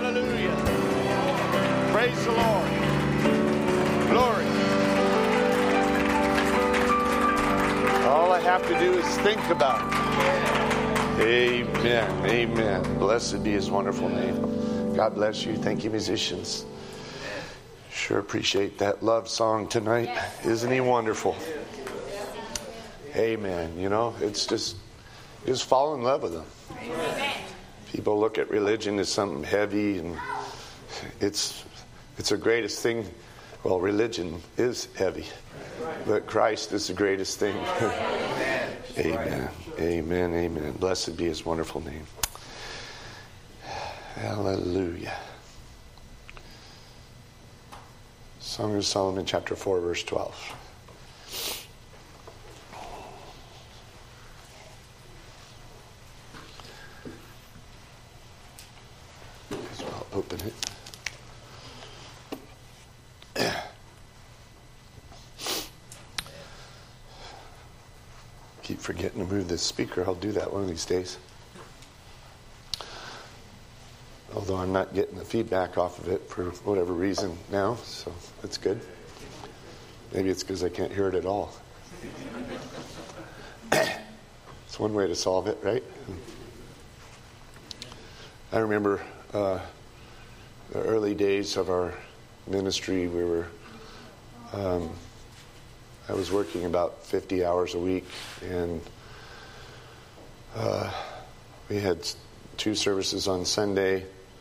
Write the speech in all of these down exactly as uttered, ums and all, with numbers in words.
Hallelujah. Praise the Lord. Glory. All I have to do is think about it. Amen. Amen. Blessed be his wonderful name. God bless you. Thank you, musicians. Sure appreciate that love song tonight. Isn't he wonderful? Amen. You know, it's just, just fall in love with him. People look at religion as something heavy, and it's it's the greatest thing. Well, religion is heavy, but Christ is the greatest thing. Amen. Amen. Amen. Blessed be his wonderful name. Hallelujah. Song of Solomon, chapter four, verse twelve. I'll open it. Keep forgetting to move this speaker. I'll do that one of these days. Although I'm not getting the feedback off of it for whatever reason now, so that's good. Maybe it's because I can't hear it at all. It's one way to solve it, right? I remember uh, the early days of our ministry. We were, um, I was working about fifty hours a week, and uh, we had two services on Sunday.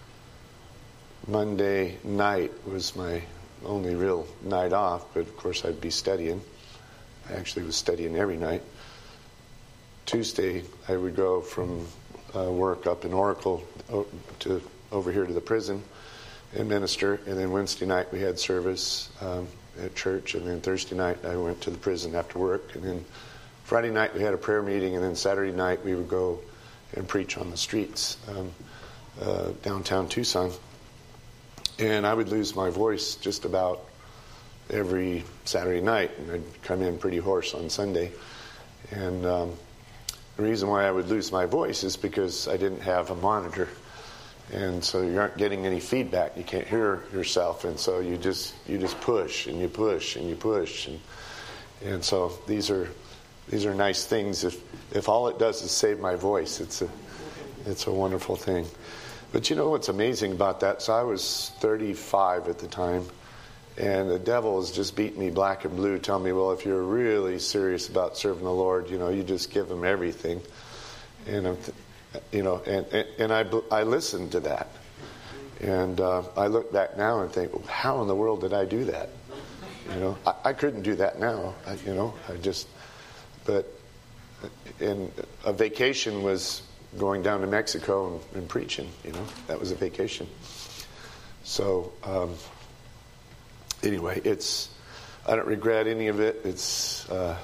Monday night was my only real night off, but of course I'd be studying. I actually was studying every night. Tuesday I would go from uh, work up in Oracle to over here to the prison and minister, and then Wednesday night we had service um, at church, and then Thursday night I went to the prison after work, and then Friday night we had a prayer meeting, and then Saturday night we would go and preach on the streets um, uh, downtown Tucson. And I would lose my voice just about every Saturday night, and I'd come in pretty hoarse on Sunday. And um, the reason why I would lose my voice is because I didn't have a monitor, and so you aren't getting any feedback. You can't hear yourself, and so you just you just push and you push and you push, and and so these are these are nice things. If if all it does is save my voice, it's a it's a wonderful thing. But you know what's amazing about that? So I was thirty-five at the time, and the devil has just beaten me black and blue, telling me, well, if you're really serious about serving the Lord, you know, you just give him everything. And I'm, th- you know, and, and, and I, I listened to that. And uh, I look back now and think, well, how in the world did I do that? You know, I, I couldn't do that now. I, you know, I just, but, and a vacation was going down to Mexico and, and preaching, you know, that was a vacation. So, um, anyway, it's, I don't regret any of it. It's, uh,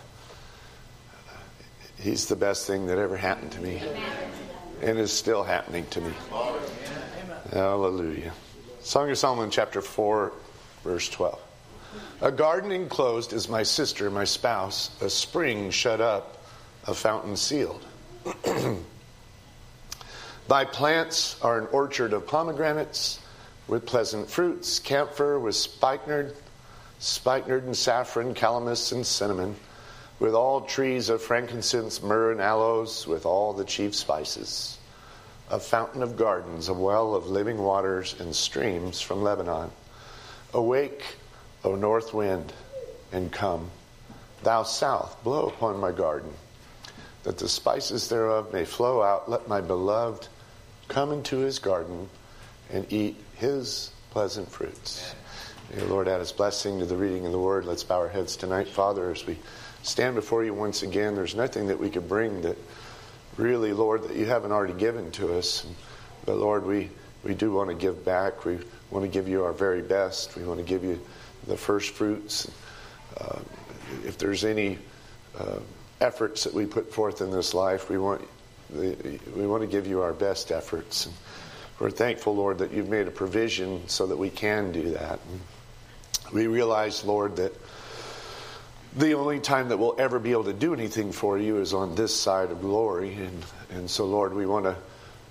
he's the best thing that ever happened to me. Amen. And is still happening to me. Amen. Hallelujah. Song of Solomon, chapter four, verse twelve. A garden enclosed is my sister, my spouse, a spring shut up, a fountain sealed. Thy plants are an orchard of pomegranates with pleasant fruits, camphor with spikenard, spikenard and saffron, calamus and cinnamon, with all trees of frankincense, myrrh and aloes, with all the chief spices. A fountain of gardens, a well of living waters and streams from Lebanon. Awake, O north wind, and come. Thou south, blow upon my garden, that the spices thereof may flow out. Let my beloved come into his garden and eat his pleasant fruits. May the Lord add his blessing to the reading of the word. Let's bow our heads tonight. Father, as we stand before you once again, there's nothing that we could bring that really, Lord, that you haven't already given to us. But Lord, we, we do want to give back. We want to give you our very best. We want to give you the first fruits. Uh, if there's any uh, efforts that we put forth in this life, we want we want to give you our best efforts. And we're thankful, Lord, that you've made a provision so that we can do that. And we realize, Lord, that the only time that we'll ever be able to do anything for you is on this side of glory. And, and so, Lord, we want to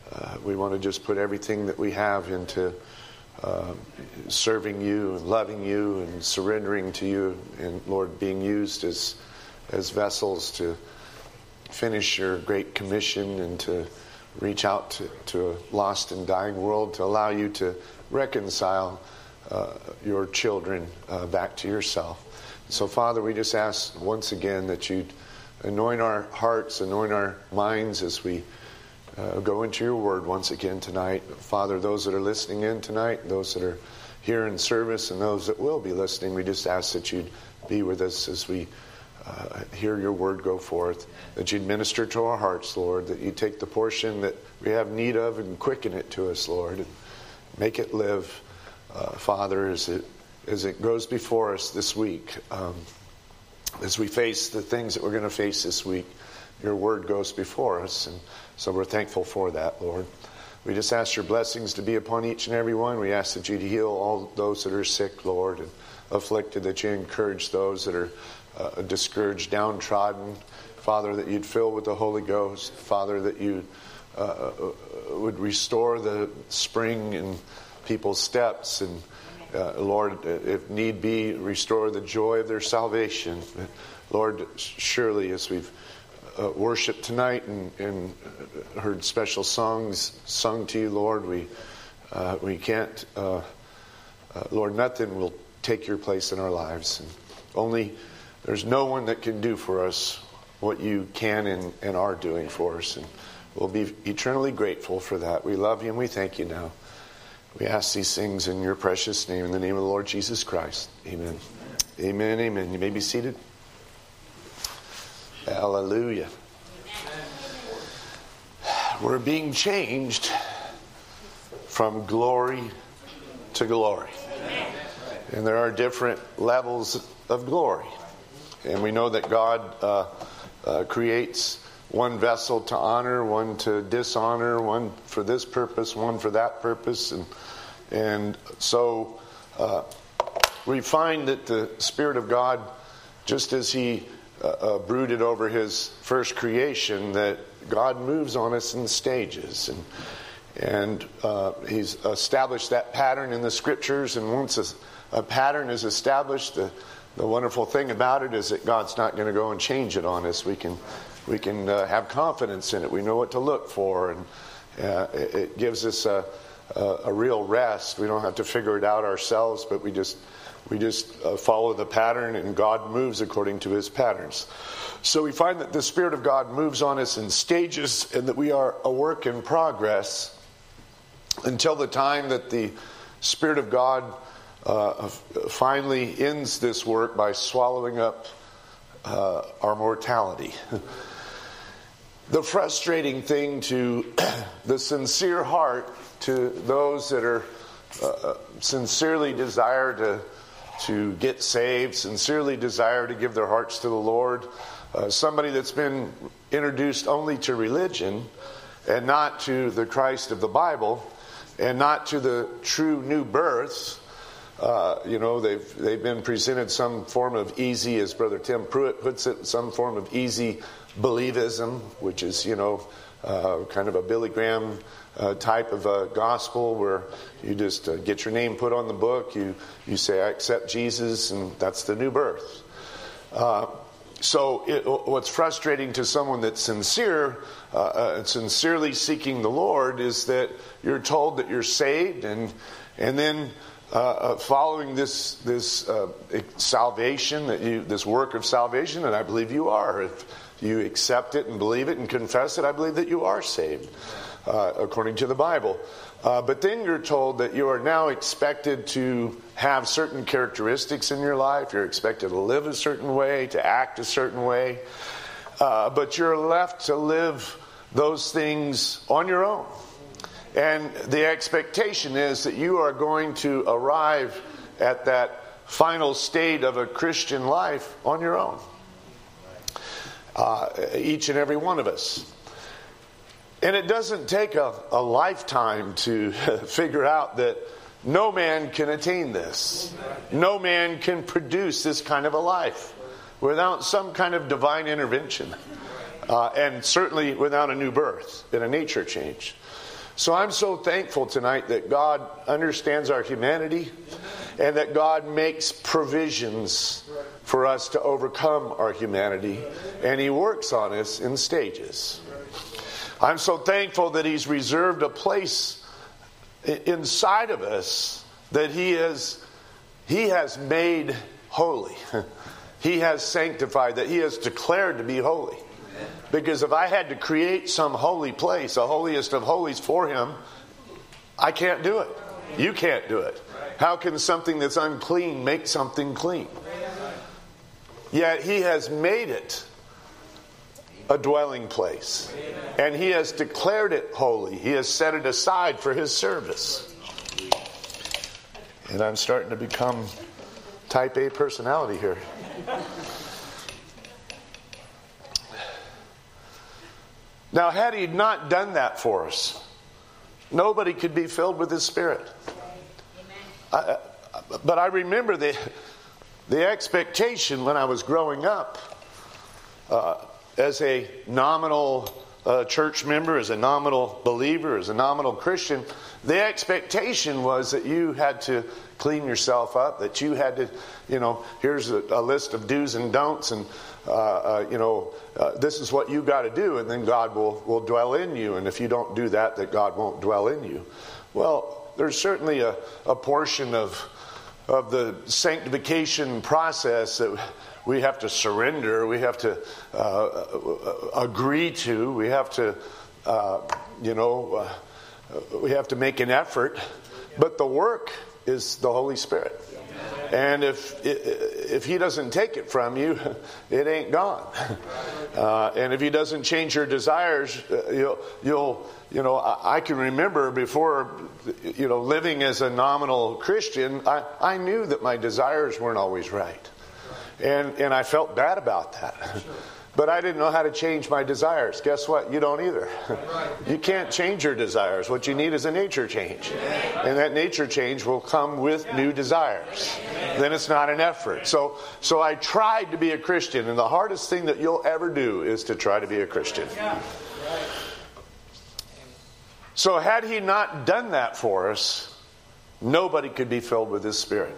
uh, we want to just put everything that we have into uh, serving you and loving you and surrendering to you, and Lord, being used as as vessels to finish your great commission and to reach out to, to a lost and dying world, to allow you to reconcile uh, your children uh, back to yourself. So, Father, we just ask once again that you'd anoint our hearts, anoint our minds as we uh, go into your word once again tonight. Father, those that are listening in tonight, those that are here in service, and those that will be listening, we just ask that you'd be with us as we uh, hear your word go forth, that you'd minister to our hearts, Lord, that you take the portion that we have need of and quicken it to us, Lord, and make it live, uh, Father, as it as it goes before us this week. Um, as we face the things that we're going to face this week, your word goes before us, and so we're thankful for that, Lord. We just ask your blessings to be upon each and every one. We ask that you'd heal all those that are sick, Lord, and afflicted, that you encourage those that are uh, discouraged, downtrodden. Father, that you'd fill with the Holy Ghost. Father, that you uh, would restore the spring in people's steps, and uh, Lord, if need be, restore the joy of their salvation. Lord, surely as we've uh, worshiped tonight and, and heard special songs sung to you, Lord, we uh, we can't, uh, uh, Lord, nothing will take your place in our lives. And only there's no one that can do for us what you can and, and are doing for us. And we'll be eternally grateful for that. We love you and we thank you now. We ask these things in your precious name, in the name of the Lord Jesus Christ. Amen. Amen, amen. amen. You may be seated. Hallelujah. We're being changed from glory to glory. And there are different levels of glory. And we know that God uh, uh, creates one vessel to honor, one to dishonor, one for this purpose, one for that purpose. And and so uh, we find that the Spirit of God, just as He uh, uh, brooded over His first creation, that God moves on us in stages. And and uh, He's established that pattern in the Scriptures. And once a, a pattern is established, the, the wonderful thing about it is that God's not going to go and change it on us. We can We can uh, have confidence in it. We know what to look for, and uh, it, it gives us a, a, a real rest. We don't have to figure it out ourselves, but we just we just uh, follow the pattern, and God moves according to His patterns. So we find that the Spirit of God moves on us in stages, and that we are a work in progress until the time that the Spirit of God uh, finally ends this work by swallowing up uh, our mortality. The frustrating thing to the sincere heart, to those that are uh, sincerely desire to to get saved, sincerely desire to give their hearts to the Lord, uh, somebody that's been introduced only to religion and not to the Christ of the Bible and not to the true new birth. Uh, you know, they've they've been presented some form of easy, as Brother Tim Pruitt puts it, some form of easy believism, which is, you know, uh, kind of a Billy Graham uh, type of a gospel where you just uh, get your name put on the book, you you say, I accept Jesus, and that's the new birth. Uh, so it, what's frustrating to someone that's sincere, uh, uh, sincerely seeking the Lord, is that you're told that you're saved, and and then Uh, uh, following this this uh, salvation, that you this work of salvation, and I believe you are. If you accept it and believe it and confess it, I believe that you are saved, uh, according to the Bible. Uh, but then you're told that you are now expected to have certain characteristics in your life. You're expected to live a certain way, to act a certain way. Uh, but you're left to live those things on your own. And the expectation is that you are going to arrive at that final state of a Christian life on your own. Uh, each and every one of us. And it doesn't take a, a lifetime to figure out that no man can attain this. No man can produce this kind of a life without some kind of divine intervention. Uh, and certainly without a new birth and a nature change. So I'm so thankful tonight that God understands our humanity and that God makes provisions for us to overcome our humanity, and He works on us in stages. I'm so thankful that He's reserved a place inside of us that He has, He has made holy. He has sanctified, that He has declared to be holy. Because if I had to create some holy place, a holiest of holies for Him, I can't do it. You can't do it. How can something that's unclean make something clean? Yet He has made it a dwelling place. And He has declared it holy. He has set it aside for His service. And I'm starting to become type A personality here. Now, had He not done that for us, nobody could be filled with His Spirit. I, but I remember the the expectation when I was growing up uh, as a nominal uh, church member, as a nominal believer, as a nominal Christian. The expectation was that you had to clean yourself up, that you had to, you know, here's a, a list of do's and don'ts, and uh, uh, you know, uh, this is what you got to do, and then God will, will dwell in you. And if you don't do that, that God won't dwell in you. Well, there's certainly a, a portion of of the sanctification process that we have to surrender, we have to uh, agree to, we have to, uh, you know, uh, we have to make an effort. But the work is the Holy Spirit. And if if He doesn't take it from you, it ain't gone. Uh, and if He doesn't change your desires, you'll you'll you know I, I can remember before, you know, living as a nominal Christian, I, I knew that my desires weren't always right, and and I felt bad about that. But I didn't know how to change my desires. Guess what? You don't either. You can't change your desires. What you need is a nature change. And that nature change will come with new desires. Then it's not an effort. So so I tried to be a Christian. And the hardest thing that you'll ever do is to try to be a Christian. So had He not done that for us, nobody could be filled with His Spirit.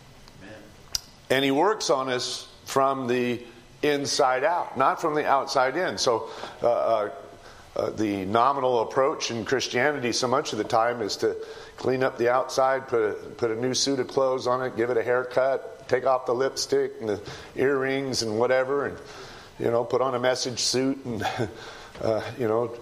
And He works on us from the inside out, not from the outside in. So uh, uh, uh, the nominal approach in Christianity so much of the time is to clean up the outside, put a, put a new suit of clothes on it, give it a haircut, take off the lipstick and the earrings and whatever, and, you know, put on a message suit and, uh, you know,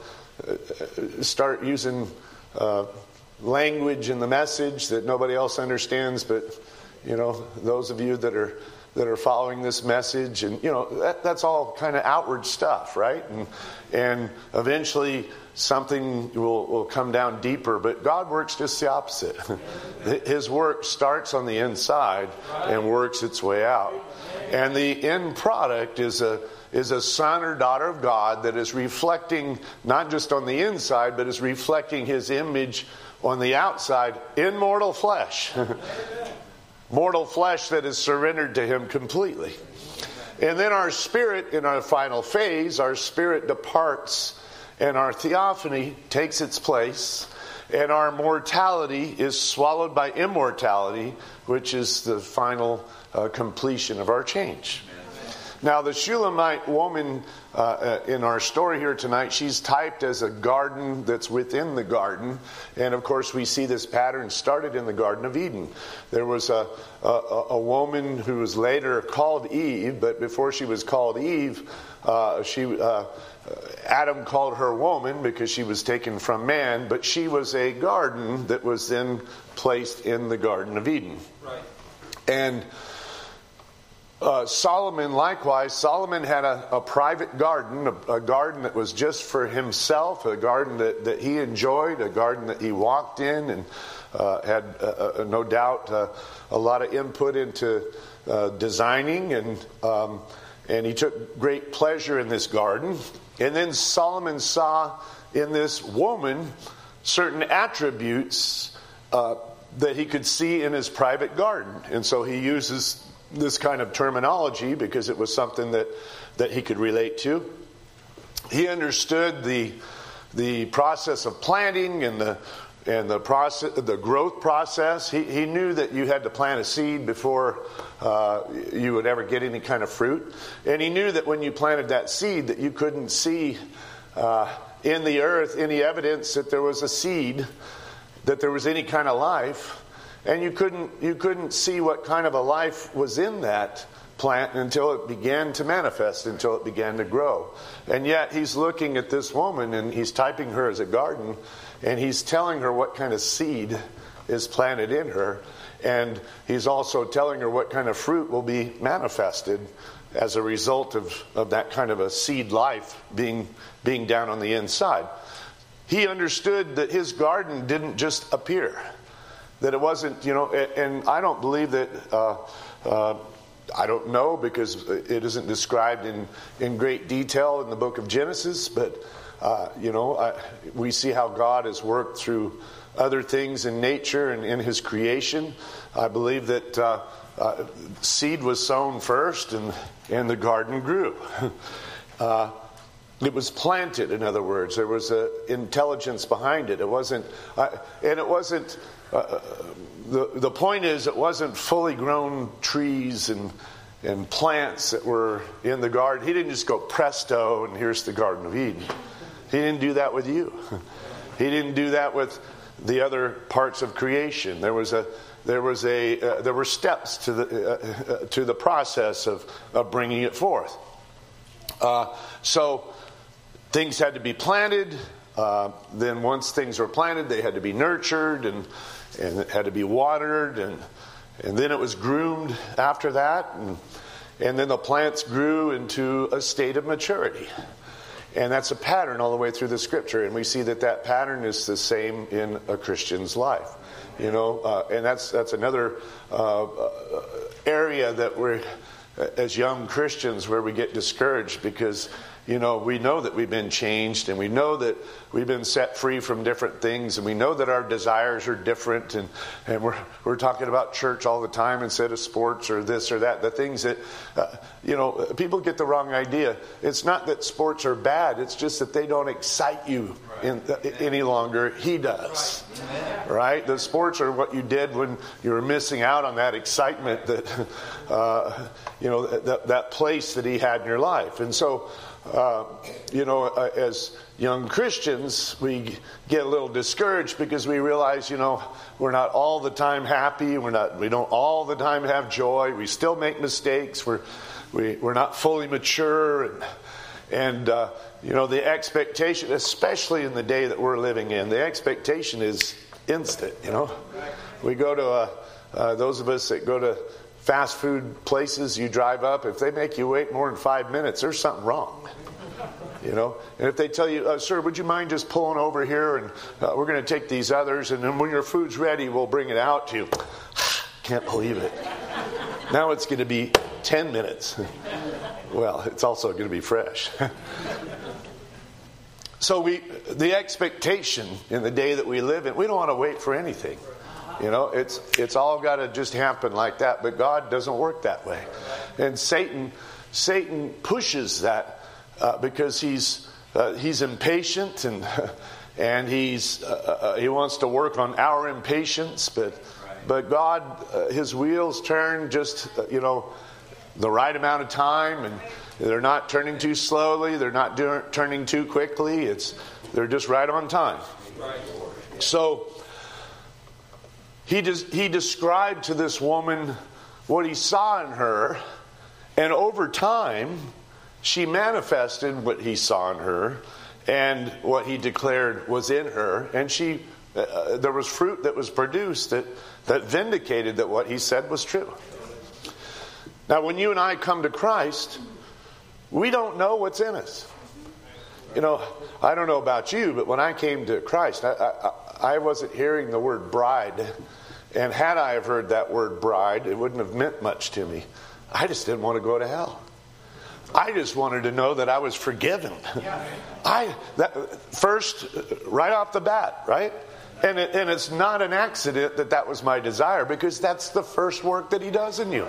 start using uh, language in the message that nobody else understands, but, you know, those of you that are that are following this message, and you know that, that's all kind of outward stuff, right? And and eventually something will, will come down deeper. But God works just the opposite. His work starts on the inside and works its way out. And the end product is a is a son or daughter of God that is reflecting not just on the inside, but is reflecting His image on the outside in mortal flesh. Mortal flesh that is surrendered to Him completely. And then our spirit, in our final phase, our spirit departs and our theophany takes its place, and our mortality is swallowed by immortality, which is the final uh, completion of our change. Now, the Shulamite woman uh, in our story here tonight, she's typed as a garden that's within the garden. And, of course, we see this pattern started in the Garden of Eden. There was a, a, a woman who was later called Eve, but before she was called Eve, uh, she uh, Adam called her woman because she was taken from man, but she was a garden that was then placed in the Garden of Eden. Right. And Uh, Solomon, likewise, Solomon had a, a private garden, a, a garden that was just for himself, a garden that, that he enjoyed, a garden that he walked in and uh, had uh, uh, no doubt uh, a lot of input into uh, designing, and um, and he took great pleasure in this garden. And then Solomon saw in this woman certain attributes uh, that he could see in his private garden, and so he uses this kind of terminology because it was something that, that he could relate to. He understood the the process of planting and the and the process, the growth process. He, he knew that you had to plant a seed before uh, you would ever get any kind of fruit. And he knew that when you planted that seed that you couldn't see uh, in the earth any evidence that there was a seed, that there was any kind of life. And you couldn't you couldn't see what kind of a life was in that plant until it began to manifest, until it began to grow. And yet he's looking at this woman and he's typing her as a garden, and he's telling her what kind of seed is planted in her. And he's also telling her what kind of fruit will be manifested as a result of, of that kind of a seed life being, being down on the inside. He understood that his garden didn't just appear. That it wasn't, you know, and I don't believe that, uh, uh, I don't know because it isn't described in, in great detail in the book of Genesis, but Uh, you know, I, we see how God has worked through other things in nature and in His creation. I believe that uh, uh, seed was sown first, and and the garden grew. uh, it was planted. In other words, there was a intelligence behind it. It wasn't, uh, and it wasn't. Uh, the the point is, it wasn't fully grown trees and. and plants that were in the garden. He didn't just go presto and here's the Garden of Eden. He didn't do that with you. He didn't do that with the other parts of creation. There was a there was a uh, there were steps to the uh, uh, to the process of of bringing it forth. Uh, so things had to be planted. Uh, then once things were planted, they had to be nurtured and and it had to be watered, and and then it was groomed after that, and and then the plants grew into a state of maturity. And that's a pattern all the way through the Scripture, and we see that that pattern is the same in a Christian's life, you know. Uh, and that's that's another uh, area that we're, as young Christians, where we get discouraged because, you know, we know that we've been changed, and we know that we've been set free from different things, and we know that our desires are different, and, and we're we're talking about church all the time instead of sports or this or that. The things that, uh, you know, people get the wrong idea. It's not that sports are bad. It's just that they don't excite you in, uh, any longer. He does. Right? The sports are what you did when you were missing out on that excitement, that, uh, you know, that, that place that he had in your life. And so, Uh, you know, uh, as young Christians, we get a little discouraged because we realize, you know, we're not all the time happy. We're not. We don't all the time have joy. We still make mistakes. We're we, we're not fully mature, and and uh, you know, the expectation, especially in the day that we're living in, the expectation is instant. You know, we go to a, uh, those of us that go to fast food places, you drive up, if they make you wait more than five minutes, there's something wrong. You know, and if they tell you, uh, sir, would you mind just pulling over here, and uh, we're going to take these others, and then when your food's ready, we'll bring it out to you. Can't believe it. Now it's going to be ten minutes. Well, it's also going to be fresh. So we, the expectation in the day that we live in, we don't want to wait for anything. You know, it's it's all got to just happen like that. But God doesn't work that way. And Satan, Satan pushes that uh, because he's uh, he's impatient, and and he's uh, he wants to work on our impatience. But but God, uh, His wheels turn just uh, you know the right amount of time, and they're not turning too slowly. They're not doing, turning too quickly. It's they're just right on time. So. He des- he described to this woman what he saw in her, and over time, she manifested what he saw in her, and what he declared was in her, and she uh, there was fruit that was produced that that vindicated that what he said was true. Now, when you and I come to Christ, we don't know what's in us. You know, I don't know about you, but when I came to Christ, I, I, I wasn't hearing the word bride. And had I have heard that word bride, it wouldn't have meant much to me. I just didn't want to go to hell. I just wanted to know that I was forgiven. I that first, right off the bat, right? And it, and it's not an accident that that was my desire, because that's the first work that He does in you.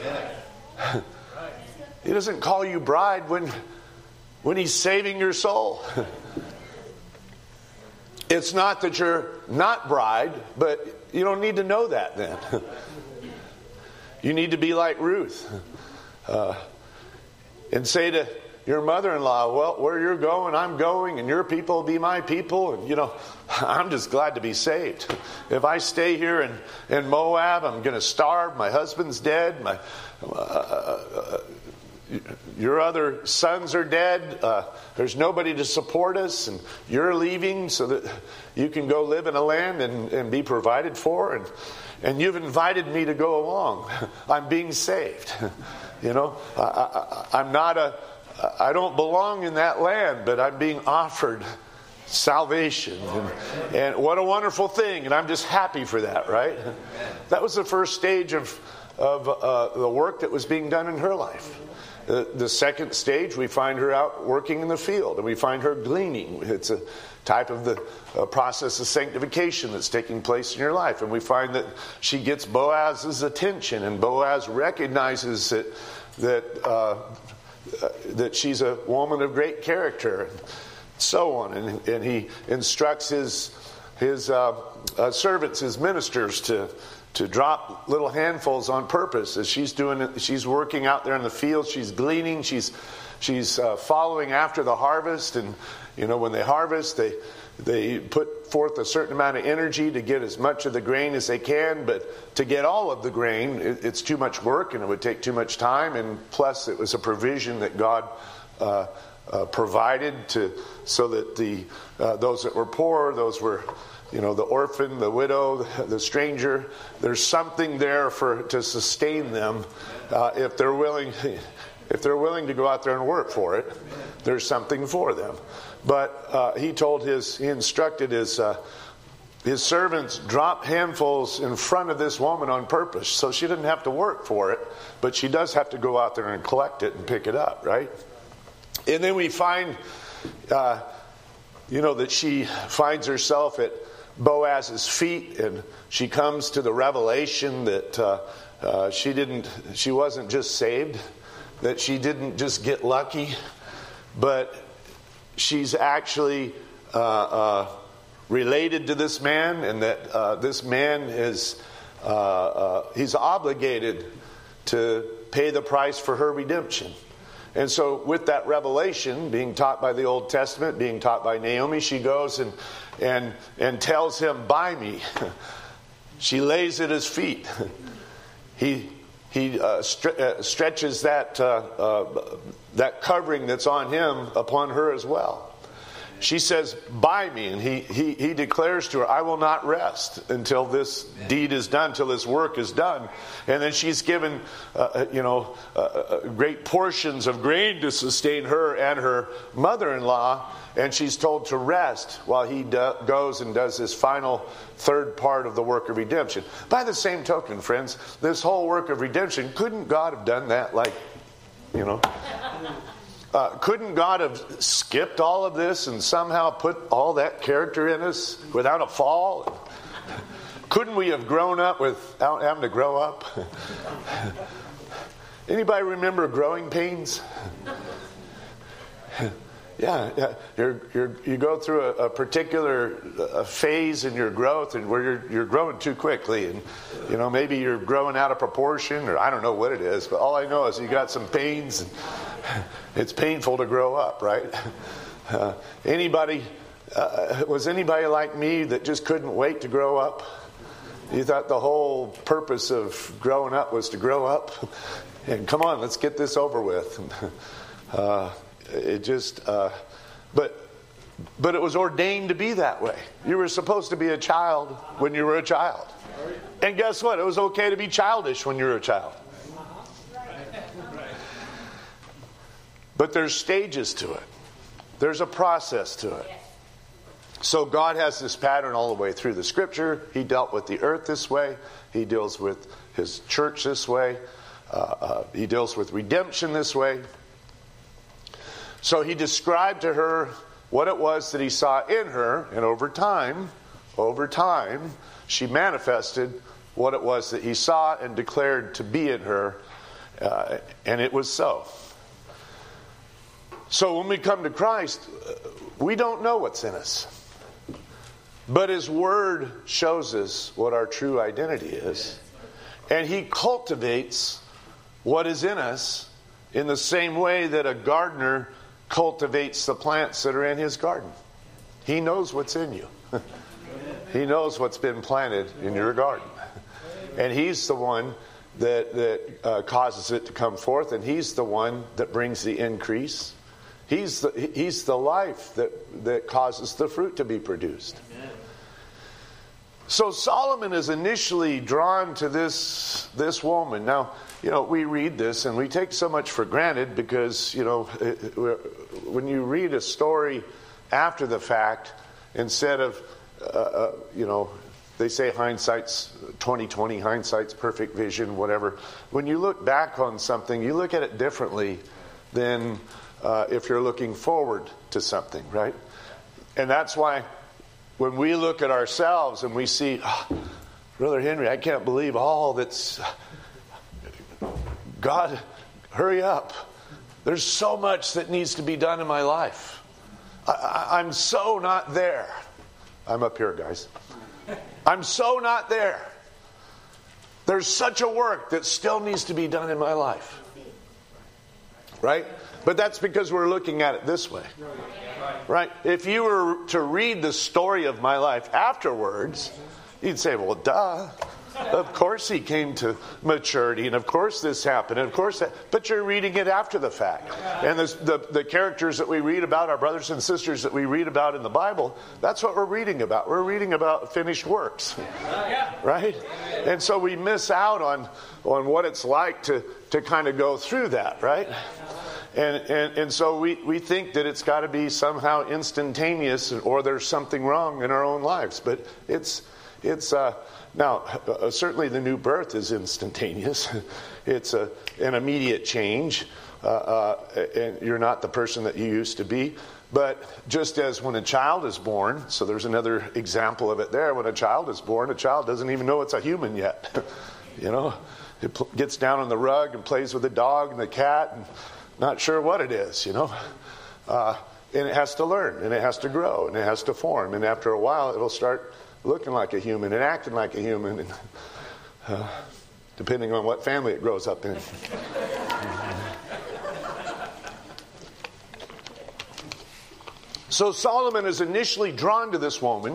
He doesn't call you bride when when He's saving your soul. It's not that you're not bride, but you don't need to know that then. You need to be like Ruth uh, and say to your mother-in-law, well, where you're going, I'm going, and your people will be my people. And, you know, I'm just glad to be saved. If I stay here in, in Moab, I'm going to starve. My husband's dead. My uh, uh, Your other sons are dead. Uh, there's nobody to support us. And you're leaving so that you can go live in a land and, and be provided for. And, and you've invited me to go along. I'm being saved. You know, I, I, I'm not a... I don't belong in that land, but I'm being offered salvation. And, and what a wonderful thing. And I'm just happy for that, right? That was the first stage of, of uh, the work that was being done in her life. The, the second stage, we find her out working in the field, and we find her gleaning. It's a type of the uh, process of sanctification that's taking place in your life. And we find that she gets Boaz's attention, and Boaz recognizes that that uh, uh, that she's a woman of great character, and so on. And, and he instructs his his uh, uh, servants, his ministers, to to drop little handfuls on purpose as she's doing it. She's working out there in the field. She's gleaning. She's she's uh, following after the harvest. And you know, when they harvest, they they put forth a certain amount of energy to get as much of the grain as they can. But to get all of the grain, it, it's too much work, and it would take too much time. And plus, it was a provision that God uh, uh, provided to so that the uh, those that were poor, those were. You know, the orphan, the widow, the stranger, there's something there for to sustain them uh, if they're willing if they're willing to go out there and work for it. There's something for them. But uh, he told his, he instructed his uh, his servants, drop handfuls in front of this woman on purpose, so she didn't have to work for it, but she does have to go out there and collect it and pick it up, right? And then we find, uh, you know, that she finds herself at Boaz's feet, and she comes to the revelation that uh, uh, she didn't, she wasn't just saved, that she didn't just get lucky, but she's actually uh, uh, related to this man, and that uh, this man is uh, uh, he's obligated to pay the price for her redemption. And so with that revelation, being taught by the Old Testament, being taught by Naomi, she goes and and and tells him, buy me. She lays at his feet. He he uh, stre- uh, stretches that uh, uh, that covering that's on him upon her as well. She says, buy me. And he, he, he declares to her, I will not rest until this deed is done, till this work is done. And then she's given, uh, you know, uh, great portions of grain to sustain her and her mother-in-law. And she's told to rest while he do- goes and does this final third part of the work of redemption. By the same token, friends, this whole work of redemption, couldn't God have done that like, you know... Uh, couldn't God have skipped all of this and somehow put all that character in us without a fall? Couldn't we have grown up without having to grow up? Anybody remember growing pains? Yeah, yeah. You're, you're, you go through a, a particular a phase in your growth, and where you're, you're growing too quickly, and you know maybe you're growing out of proportion, or I don't know what it is. But all I know is you got some pains, and it's painful to grow up, right? Uh, anybody uh, was anybody like me that just couldn't wait to grow up? You thought the whole purpose of growing up was to grow up, and come on, let's get this over with. Uh, It just, uh, but, but it was ordained to be that way. You were supposed to be a child when you were a child. And guess what? It was okay to be childish when you were a child. But there's stages to it. There's a process to it. So God has this pattern all the way through the Scripture. He dealt with the earth this way. He deals with His church this way. Uh, uh, he deals with redemption this way. So he described to her what it was that he saw in her, and over time, over time, she manifested what it was that he saw and declared to be in her, uh, and it was so. So when we come to Christ, we don't know what's in us. But His Word shows us what our true identity is. And He cultivates what is in us in the same way that a gardener cultivates the plants that are in his garden. He knows what's in you. He knows what's been planted in your garden. And He's the one that, that uh, causes it to come forth, and He's the one that brings the increase. He's the, he's the life that, that causes the fruit to be produced. Amen. So Solomon is initially drawn to this, this woman. Now, you know, we read this and we take so much for granted because, you know, it, when you read a story after the fact, instead of, uh, uh, you know, they say hindsight's twenty twenty, hindsight's perfect vision, whatever. When you look back on something, you look at it differently than uh, if you're looking forward to something, right? And that's why when we look at ourselves and we see, oh, Brother Henry, I can't believe all that's... God, hurry up. There's so much that needs to be done in my life. I, I, I'm so not there. I'm up here, guys. I'm so not there. There's such a work that still needs to be done in my life. Right? But that's because we're looking at it this way. Right? If you were to read the story of my life afterwards, you'd say, well, duh. Of course he came to maturity, and of course this happened, and of course that, but you're reading it after the fact. And the, the, the characters that we read about, our brothers and sisters that we read about in the Bible, that's what we're reading about. We're reading about finished works. Right? And so we miss out on, on what it's like to, to kind of go through that, right? And, and and so we, we think that it's got to be somehow instantaneous, or there's something wrong in our own lives. But it's it's uh, now uh, certainly the new birth is instantaneous. It's a an immediate change, uh, uh, and you're not the person that you used to be. But just as when a child is born, so there's another example of it there. When a child is born, a child doesn't even know it's a human yet. You know, it pl- gets down on the rug and plays with the dog and the cat and not sure what it is, you know. Uh, and it has to learn, and it has to grow, and it has to form. And after a while, it'll start looking like a human and acting like a human, and, uh, depending on what family it grows up in. So Solomon is initially drawn to this woman.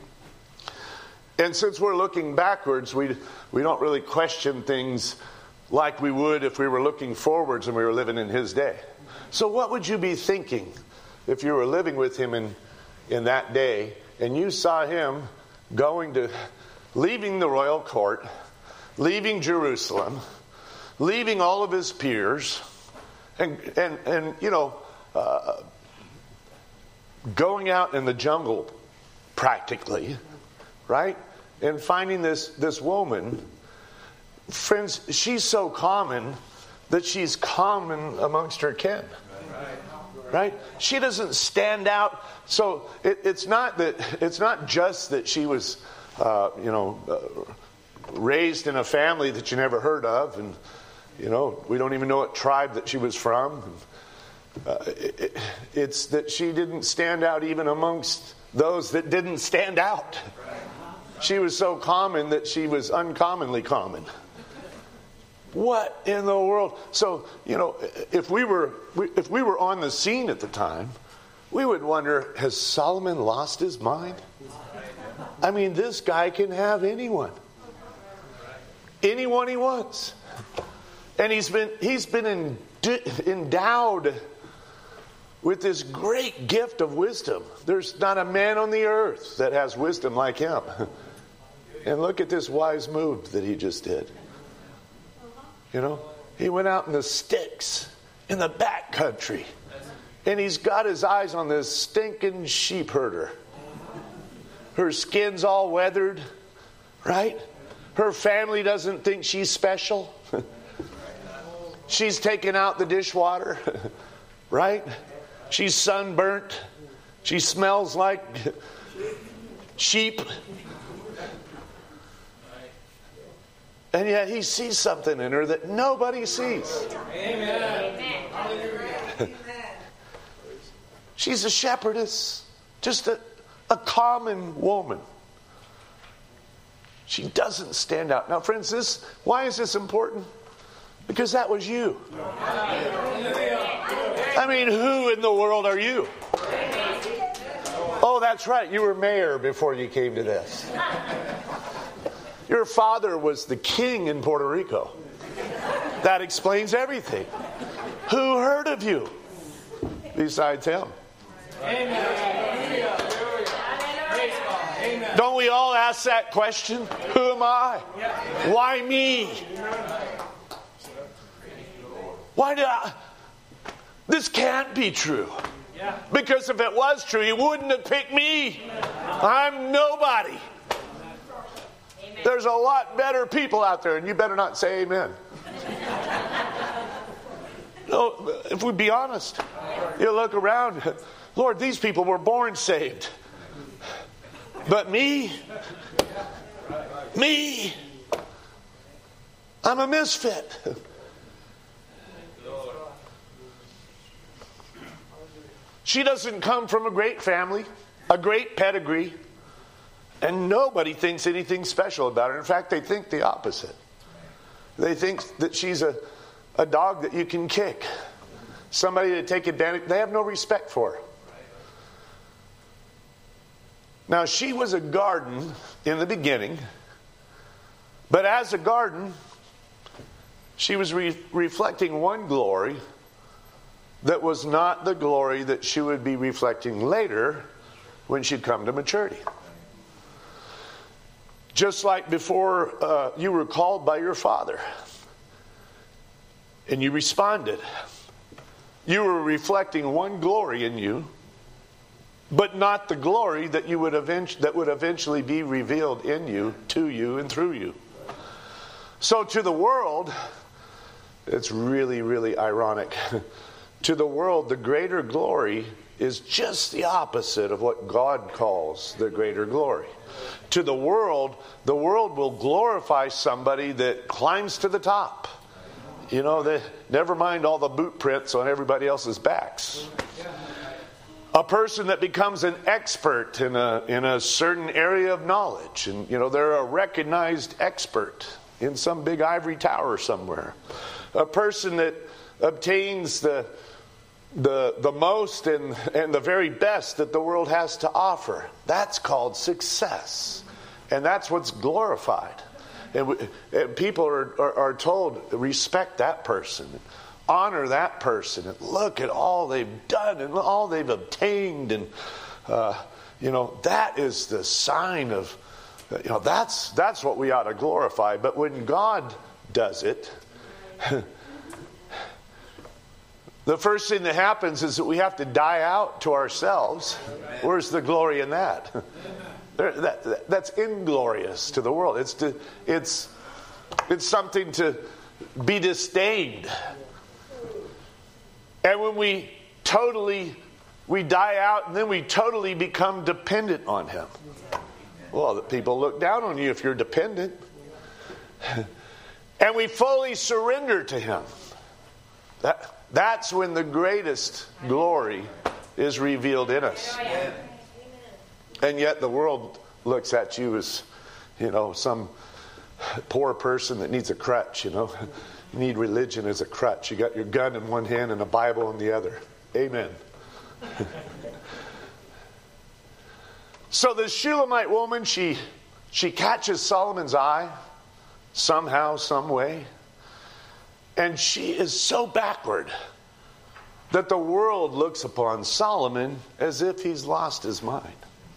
And since we're looking backwards, we we don't really question things like we would if we were looking forwards and we were living in his day. So what would you be thinking if you were living with him in, in that day and you saw him going to, leaving the royal court, leaving Jerusalem, leaving all of his peers, and, and, and you know, uh, going out in the jungle practically, right? And finding this, this woman. Friends, she's so common that she's common amongst her kin. Right? She doesn't stand out. So it, it's not that it's not just that she was, uh, you know, uh, raised in a family that you never heard of, and you know, we don't even know what tribe that she was from. Uh, it, it, it's that she didn't stand out even amongst those that didn't stand out. She was so common that she was uncommonly common. What in the world? So, you know, if we were if we were on the scene at the time, we would wonder, has Solomon lost his mind? I mean, this guy can have anyone. Anyone he wants. And he's been he's been endowed with this great gift of wisdom. There's not a man on the earth that has wisdom like him. And look at this wise move that he just did. You know, he went out in the sticks in the back country, and he's got his eyes on this stinking sheep herder. Her skin's all weathered, right? Her family doesn't think she's special. She's taking out the dishwater, right? She's sunburnt. She smells like sheep. And yet he sees something in her that nobody sees. Amen. Amen. She's a shepherdess. Just a, a common woman. She doesn't stand out. Now, friends, this why is this important? Because that was you. I mean, who in the world are you? Oh, that's right. You were mayor before you came to this. Your father was the king in Puerto Rico. That explains everything. Who heard of you besides him? Amen. Don't we all ask that question? Who am I? Why me? Why did I? This can't be true. Because if it was true, he wouldn't have picked me. I'm nobody. There's a lot better people out there, and you better not say amen. No, if we be honest, you look around, Lord, these people were born saved. But me, me, I'm a misfit. She doesn't come from a great family, a great pedigree, and nobody thinks anything special about her. In fact, they think the opposite. They think that she's a, a dog that you can kick, somebody to take advantage. They have no respect for her. Now, she was a garden in the beginning, but as a garden, she was re- reflecting one glory that was not the glory that she would be reflecting later when she'd come to maturity. Just like before uh, you were called by your father and you responded, you were reflecting one glory in you, but not the glory that you would event- that would eventually be revealed in you, to you, and through you. So to the world, it's really, really ironic. To the world, the greater glory is just the opposite of what God calls the greater glory. To the world, the world will glorify somebody that climbs to the top. You know, they, never mind all the boot prints on everybody else's backs. A person that becomes an expert in a in a certain area of knowledge, and you know they're a recognized expert in some big ivory tower somewhere. A person that obtains the the the most and and the very best that the world has to offer. That's called success, and that's what's glorified. And, we, and people are, are are told respect that person. Honor that person and look at all they've done and all they've obtained, and uh, you know that is the sign of you know that's that's what we ought to glorify. But when God does it, the first thing that happens is that we have to die out to ourselves. Where's the glory in that? that, that that's inglorious to the world. It's to, it's it's something to be disdained. And when we totally, we die out and then we totally become dependent on Him. Well, the people look down on you if you're dependent. And we fully surrender to Him. That, that's when the greatest glory is revealed in us. And yet the world looks at you as, you know, some poor person that needs a crutch, you know. You need religion as a crutch. You got your gun in one hand and a Bible in the other. Amen. So the Shulamite woman, she she catches Solomon's eye somehow, some way. And she is so backward that the world looks upon Solomon as if he's lost his mind.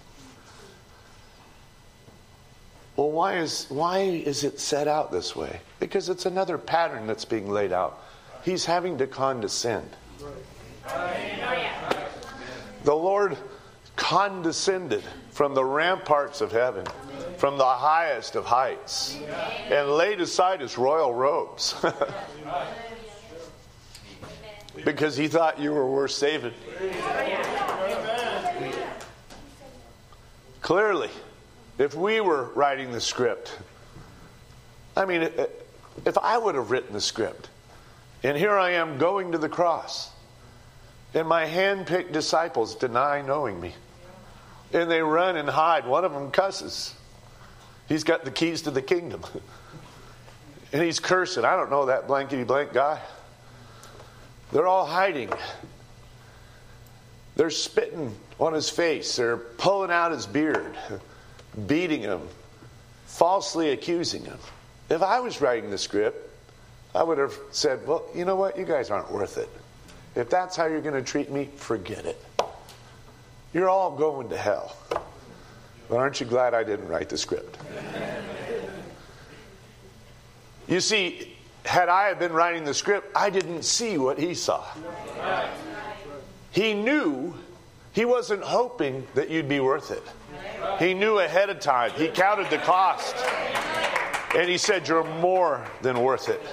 Well, why is why is it set out this way? Because it's another pattern that's being laid out. He's having to condescend. The Lord condescended from the ramparts of heaven, from the highest of heights, and laid aside his royal robes. Because he thought you were worth saving. Clearly, if we were writing the script, I mean, if I would have written the script, and here I am going to the cross, and my hand-picked disciples deny knowing me, And they run and hide. One of them cusses. He's got the keys to the kingdom. And he's cursing. I don't know that blankety blank guy. They're all hiding. They're spitting on his face. They're pulling out his beard, beating him, falsely accusing him. If I was writing the script, I would have said, well, you know what? You guys aren't worth it. If that's how you're going to treat me, forget it. You're all going to hell. But aren't you glad I didn't write the script? You see, had I been writing the script, I didn't see what he saw. He knew, he wasn't hoping that you'd be worth it. He knew ahead of time. He counted the cost. And he said, you're more than worth it.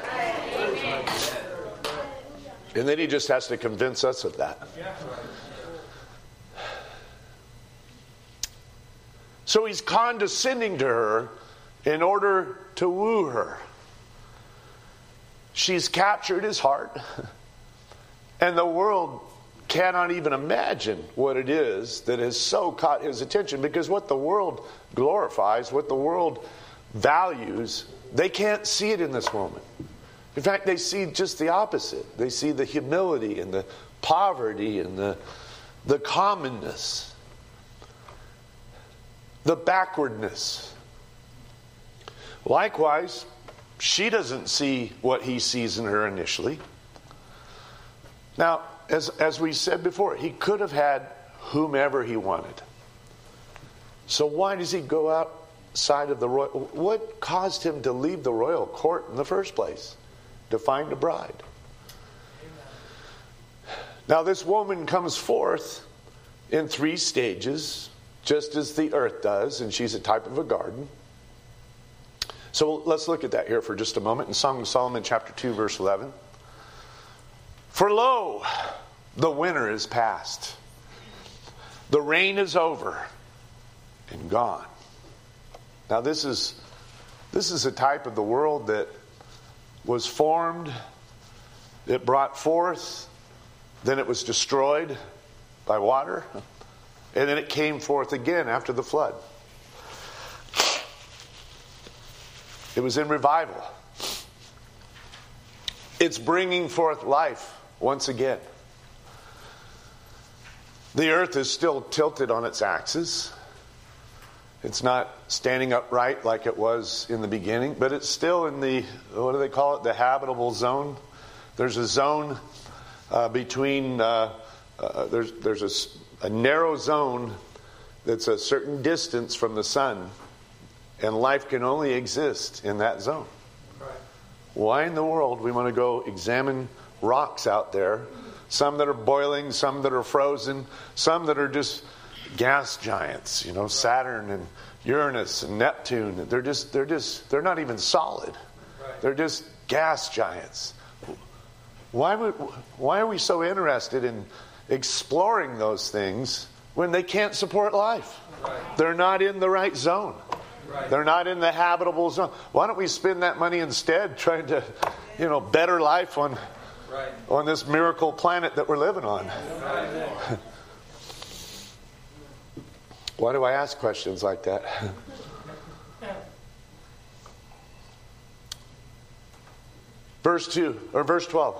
And then he just has to convince us of that. So he's condescending to her in order to woo her. She's captured his heart. And the world cannot even imagine what it is that has so caught his attention. Because what the world glorifies, what the world values, they can't see it in this moment. In fact, they see just the opposite. They see the humility and the poverty and the, the commonness, the backwardness. Likewise, she doesn't see what he sees in her initially. Now, as, as we said before, he could have had whomever he wanted. So why does he go outside of the royal? What caused him to leave the royal court in the first place? To find a bride. Now this woman comes forth in three stages, just as the earth does, and she's a type of a garden. So let's look at that here for just a moment in Song of Solomon chapter two verse eleven. For lo, the winter is past. The rain is over and gone. Now this is this is a type of the world that was formed, it brought forth, then it was destroyed by water, and then it came forth again after the flood. It was in revival. It's bringing forth life once again. The earth is still tilted on its axis. It's not standing upright like it was in the beginning, but it's still in the, what do they call it, the habitable zone. There's a zone uh, between, uh, uh, there's, there's a, a narrow zone that's a certain distance from the sun, and life can only exist in that zone. Right. Why in the world we want to go examine rocks out there, some that are boiling, some that are frozen, some that are just gas giants, you know, Saturn and Uranus and Neptune. They're just, they're just, they're not even solid. Right. They're just gas giants. Why would, why are we so interested in exploring those things when they can't support life? Right. They're not in the right zone. Right. They're not in the habitable zone. Why don't we spend that money instead trying to, you know, better life on, right. on this miracle planet that we're living on? Right. Why do I ask questions like that? Verse two, or verse twelve.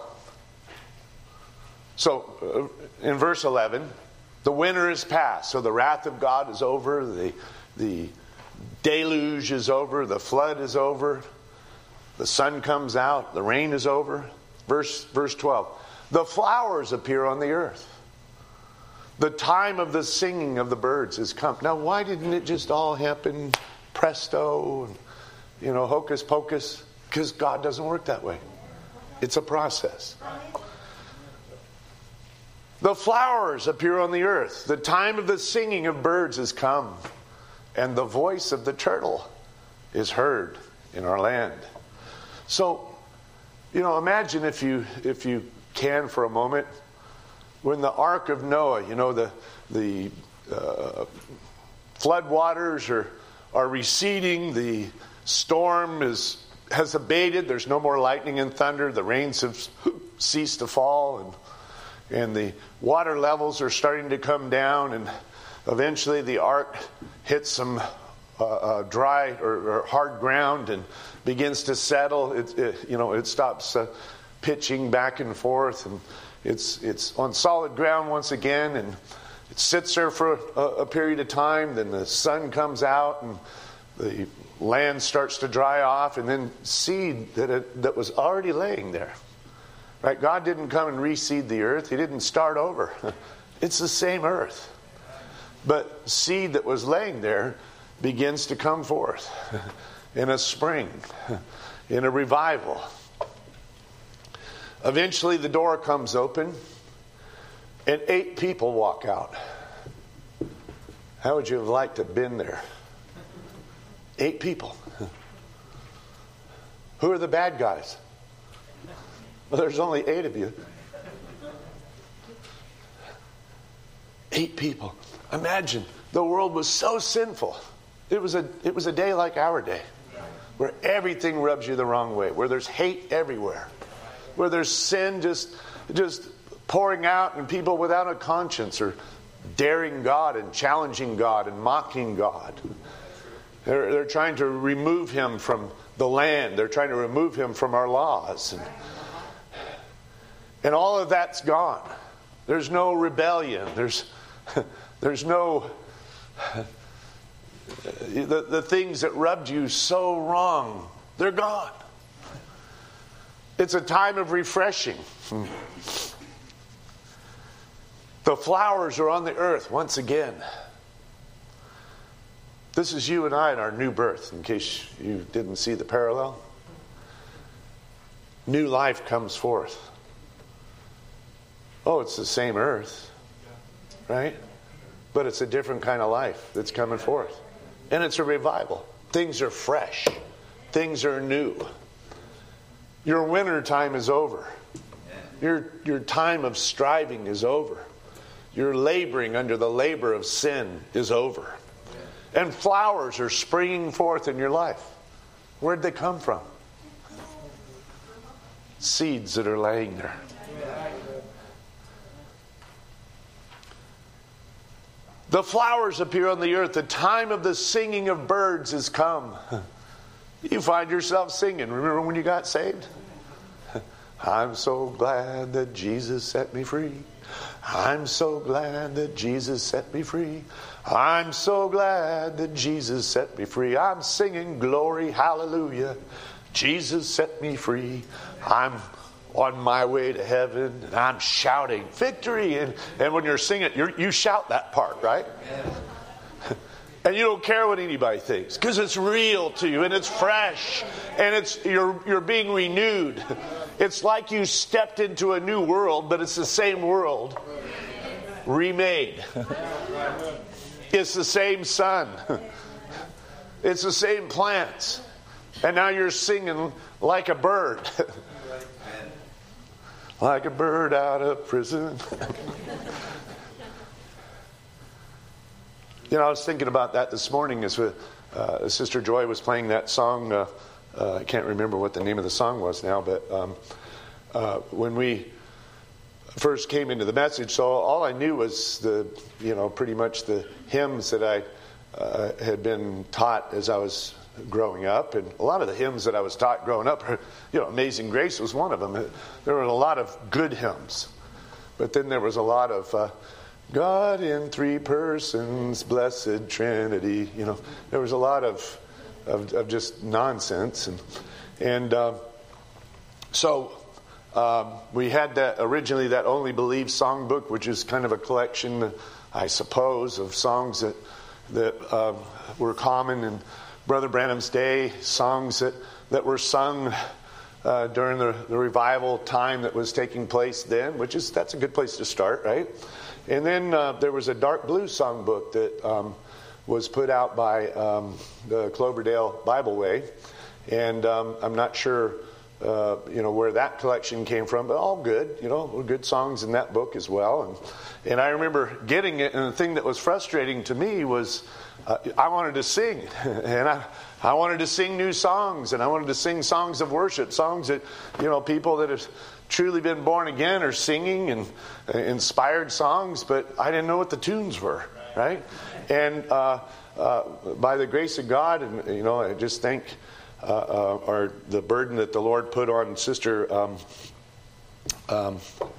So, uh, in verse eleven, the winter is past. So the wrath of God is over. The, the deluge is over. The flood is over. The sun comes out. The rain is over. Verse, verse twelve. The flowers appear on the earth. The time of the singing of the birds has come. Now, why didn't it just all happen presto, and, you know, hocus pocus? Because God doesn't work that way. It's a process. The flowers appear on the earth. The time of the singing of birds has come. And the voice of the turtle is heard in our land. So, you know, imagine if you if you can for a moment, when the Ark of Noah, you know, the the uh, flood waters are are receding, the storm is has abated. There's no more lightning and thunder. The rains have ceased to fall, and and the water levels are starting to come down, and eventually the ark hits some uh, uh, dry or, or hard ground and begins to settle. It, it you know it stops uh, pitching back and forth, and it's it's on solid ground once again, and it sits there for a, a period of time. Then the sun comes out and the land starts to dry off, and then seed that it, that was already laying there. Right? God didn't come and reseed the earth. He didn't start over. It's the same earth. But seed that was laying there begins to come forth in a spring, in a revival. Eventually the door comes open and eight people walk out. How would you have liked to have been there? Eight people. Who are the bad guys? Well, there's only eight of you. Eight people. Imagine, the world was so sinful. It was a it was a day like our day, where everything rubs you the wrong way, where there's hate everywhere, where there's sin just just pouring out, and people without a conscience are daring God and challenging God and mocking God. They're, they're trying to remove him from the land. They're trying to remove him from our laws. And, and all of that's gone. There's no rebellion. There's there's no... The, the things that rubbed you so wrong, they're gone. It's a time of refreshing. The flowers are on the earth once again. This is you and I in our new birth, in case you didn't see the parallel. New life comes forth. Oh, it's the same earth, right? But it's a different kind of life that's coming forth. And it's a revival. Things are fresh. Things are new. Your winter time is over. Your, your time of striving is over. Your laboring under the labor of sin is over. And flowers are springing forth in your life. Where'd they come from? Seeds that are laying there. The flowers appear on the earth. The time of the singing of birds has come. You find yourself singing. Remember when you got saved? I'm so glad that Jesus set me free. I'm so glad that Jesus set me free. I'm so glad that Jesus set me free. I'm singing glory, hallelujah. Jesus set me free. I'm on my way to heaven, and I'm shouting victory. And, and when you're singing, you're, you shout that part, right? And you don't care what anybody thinks, because it's real to you, and it's fresh, and it's you're you're being renewed. It's like you stepped into a new world, but it's the same world, remade. It's the same sun. It's the same plants. And now you're singing like a bird. Like a bird out of prison. You know, I was thinking about that this morning as uh, Sister Joy was playing that song. Uh, uh, I can't remember what the name of the song was now, but um, uh, when we first came into the message, so all I knew was the, you know, pretty much the hymns that I uh, had been taught as I was growing up. And a lot of the hymns that I was taught growing up, you know, Amazing Grace was one of them. There were a lot of good hymns, but then there was a lot of uh, God in three persons, blessed Trinity. You know, there was a lot of of, of just nonsense, and and uh, so um, we had that originally that Only Believe songbook, which is kind of a collection, I suppose, of songs that that uh, were common in Brother Branham's day, songs that, that were sung uh, during the, the revival time that was taking place then, which is, that's a good place to start, right? And then uh, there was a dark blue songbook that um, was put out by um, the Cloverdale Bible Way. And um, I'm not sure, uh, you know, where that collection came from, but all good, you know, good songs in that book as well. And, and I remember getting it, and the thing that was frustrating to me was uh, I wanted to sing, and I, I wanted to sing new songs, and I wanted to sing songs of worship, songs that, you know, people that have truly been born again are singing, and uh, inspired songs, but I didn't know what the tunes were. right? And uh, uh, by the grace of God, and you know, I just thank uh, uh, our the burden that the Lord put on Sister um, um,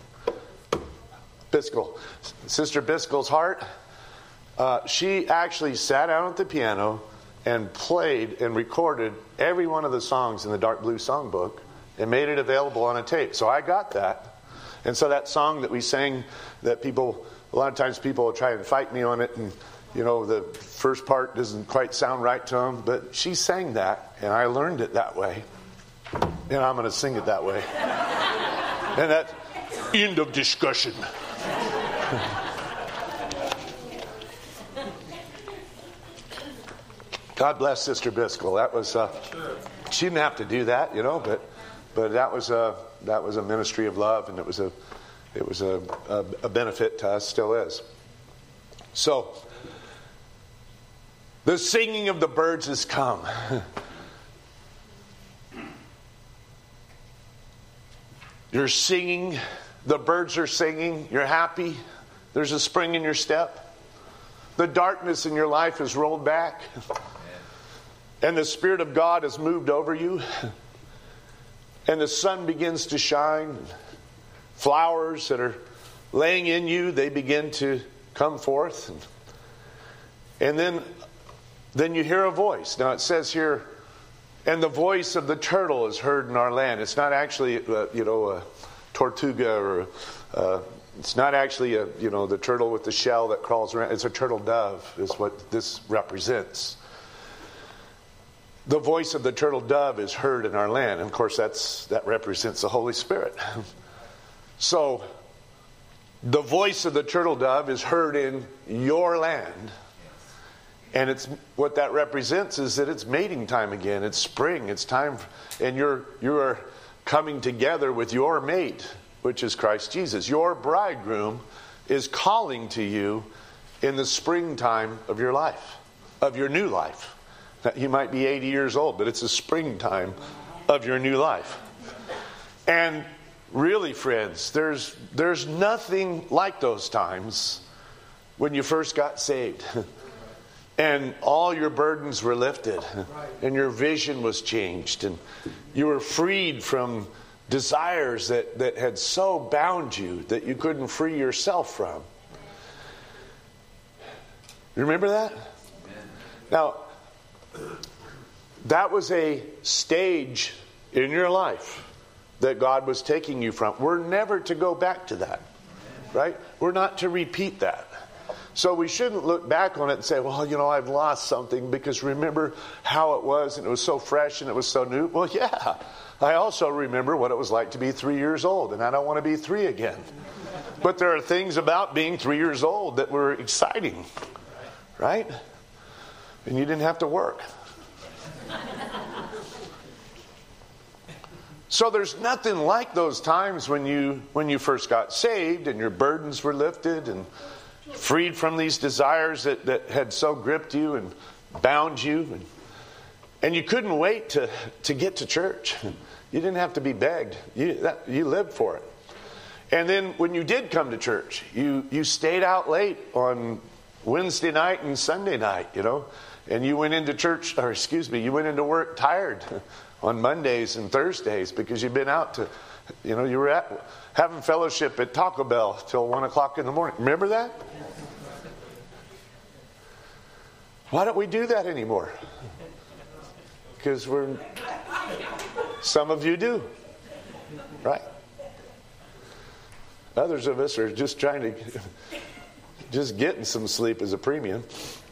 Biscoe, Sister Biscoe's heart. Uh, she actually sat down at the piano and played and recorded every one of the songs in the Dark Blue Songbook and made it available on a tape. So I got that. And so that song that we sang, that people, a lot of times people will try and fight me on it, and you know, the first part doesn't quite sound right to them, but she sang that, and I learned it that way. And I'm going to sing it that way. And that, end of discussion. God bless Sister Biscoe. That was, uh, she didn't have to do that, you know, but but that was a that was a ministry of love, and it was a it was a, a, a benefit to us, still is. So, the singing of the birds has come. You're singing, the birds are singing, you're happy, there's a spring in your step. The darkness in your life is rolled back. And the Spirit of God has moved over you. And the sun begins to shine. Flowers that are laying in you, they begin to come forth. And then, then you hear a voice. Now it says here, and the voice of the turtle is heard in our land. It's not actually, uh, you know, a tortuga or uh, it's not actually a, you know, the turtle with the shell that crawls around. It's a turtle dove is what this represents. The voice of the turtle dove is heard in our land. And of course, that's that represents the Holy Spirit. So, the voice of the turtle dove is heard in your land. And it's what that represents is that it's mating time again. It's spring. It's time, and you're you are coming together with your mate, which is Christ Jesus. Your bridegroom is calling to you in the springtime of your life, of your new life. You might be eighty years old, but it's the springtime of your new life. And really, friends, there's there's nothing like those times when you first got saved. And all your burdens were lifted. And your vision was changed. And you were freed from desires that, that had so bound you that you couldn't free yourself from. You remember that? Now, that was a stage in your life that God was taking you from. We're never to go back to that, right? We're not to repeat that. So we shouldn't look back on it and say, well, you know, I've lost something, because remember how it was and it was so fresh and it was so new. Well, yeah, I also remember what it was like to be three years old, and I don't want to be three again. But there are things about being three years old that were exciting, right? And you didn't have to work. So there's nothing like those times when you when you first got saved and your burdens were lifted and freed from these desires that, that had so gripped you and bound you. And, and you couldn't wait to, to get to church. You didn't have to be begged. You, that, you lived for it. And then when you did come to church, you, you stayed out late on Wednesday night and Sunday night, you know. And you went into church, or excuse me, you went into work tired on Mondays and Thursdays because you'd been out to, you know, you were at, having fellowship at Taco Bell till one o'clock in the morning. Remember that? Why don't we do that anymore? Because we're, some of you do, right? Others of us are just trying to, just getting some sleep as a premium.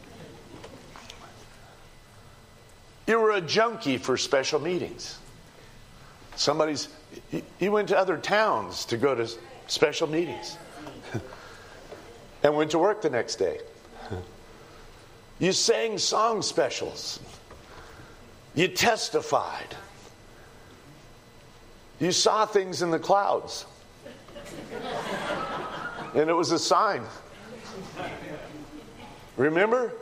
You were a junkie for special meetings. Somebody's, you went to other towns to go to special meetings and went to work the next day. You sang song specials. You testified. You saw things in the clouds. And it was a sign. Remember?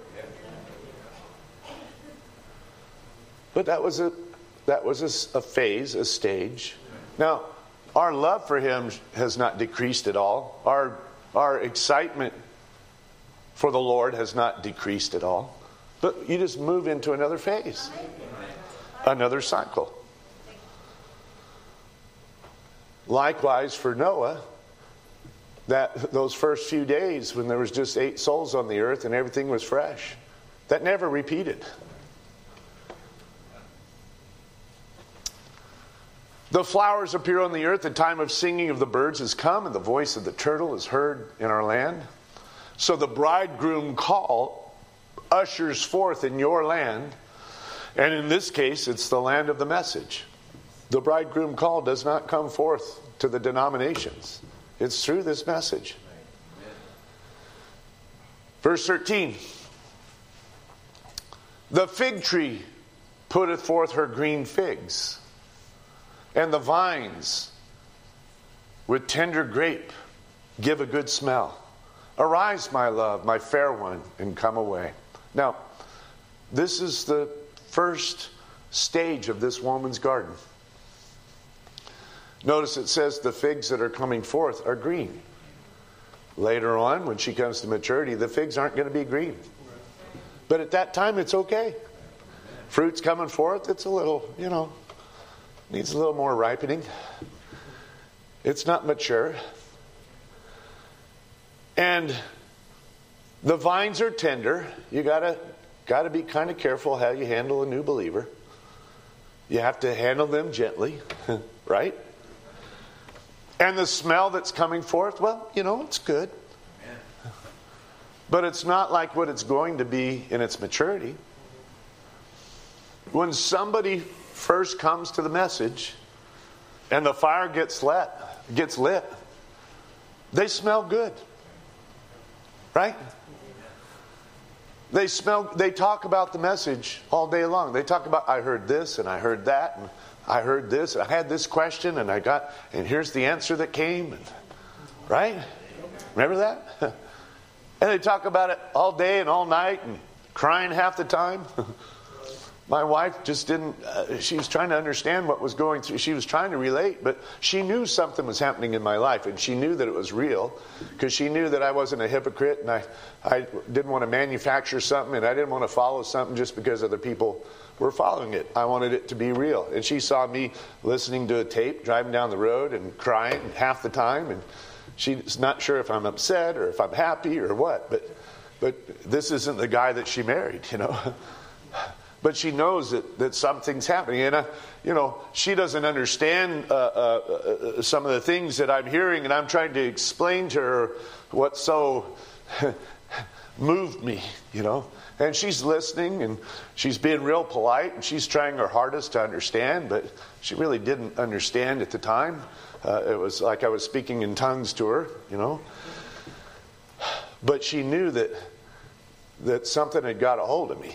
But that was a that was a, a phase, a stage. Now, our love for him has not decreased at all. Our our excitement for the Lord has not decreased at all. But you just move into another phase, another cycle. Likewise for Noah, that those first few days when there was just eight souls on the earth and everything was fresh, that never repeated. The flowers appear on the earth, the time of singing of the birds has come, and the voice of the turtle is heard in our land. So the bridegroom call ushers forth in your land, and in this case, it's the land of the message. The bridegroom call does not come forth to the denominations. It's through this message. Verse thirteen. The fig tree putteth forth her green figs, and the vines with tender grape give a good smell. Arise, my love, my fair one, and come away. Now, this is the first stage of this woman's garden. Notice it says the figs that are coming forth are green. Later on, when she comes to maturity, the figs aren't going to be green. But at that time, it's okay. Fruit's coming forth, it's a little, you know, needs a little more ripening. It's not mature. And the vines are tender. You gotta gotta be kind of careful how you handle a new believer. You have to handle them gently, right? And the smell that's coming forth, well, you know, it's good. But it's not like what it's going to be in its maturity. When somebody first comes to the message and the fire gets lit, gets lit, they smell good. Right? They smell, they talk about the message all day long. They talk about, I heard this and I heard that and I heard this. I had this question and I got, and here's the answer that came. And, right? Remember that? And they talk about it all day and all night and crying half the time. My wife just didn't, uh, she was trying to understand what was going through. She was trying to relate, but she knew something was happening in my life, and she knew that it was real because she knew that I wasn't a hypocrite, and I, I didn't want to manufacture something, and I didn't want to follow something just because other people were following it. I wanted it to be real. And she saw me listening to a tape, driving down the road and crying half the time, and she's not sure if I'm upset or if I'm happy or what, but but this isn't the guy that she married, you know. But she knows that, that something's happening. And, uh, you know, she doesn't understand uh, uh, uh, some of the things that I'm hearing. And I'm trying to explain to her what so moved me, you know. And she's listening and she's being real polite. And she's trying her hardest to understand. But she really didn't understand at the time. Uh, it was like I was speaking in tongues to her, you know. But she knew that that something had got a hold of me.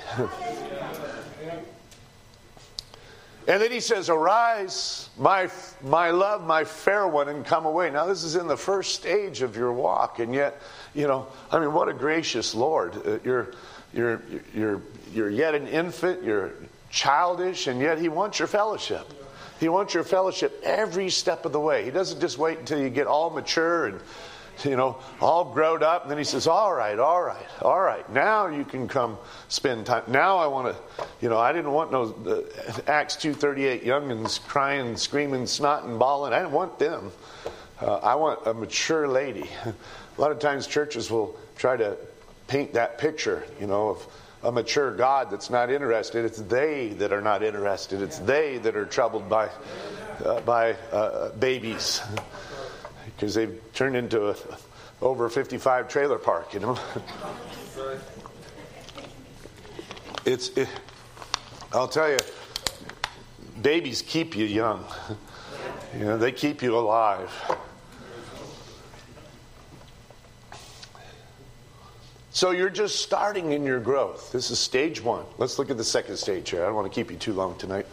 And then he says, arise, my my love, my fair one, and come away. Now, this is in the first stage of your walk. And yet, you know, I mean, what a gracious Lord. Uh, you're, you're, you're, you're yet an infant. You're childish. And yet he wants your fellowship. He wants your fellowship every step of the way. He doesn't just wait until you get all mature and, you know, all grown up. And then he says, all right, all right, all right. Now you can come spend time. Now I want to, you know, I didn't want no uh, Acts two thirty-eight youngins crying, screaming, snotting, bawling. I didn't want them. Uh, I want a mature lady. A lot of times churches will try to paint that picture, you know, of a mature God that's not interested. It's they that are not interested. It's they that are troubled by, uh, by uh, babies. Because they've turned into a over fifty-five trailer park, you know. It's, it, I'll tell you, babies keep you young. You know, they keep you alive. So you're just starting in your growth. This is stage one. Let's look at the second stage here. I don't want to keep you too long tonight.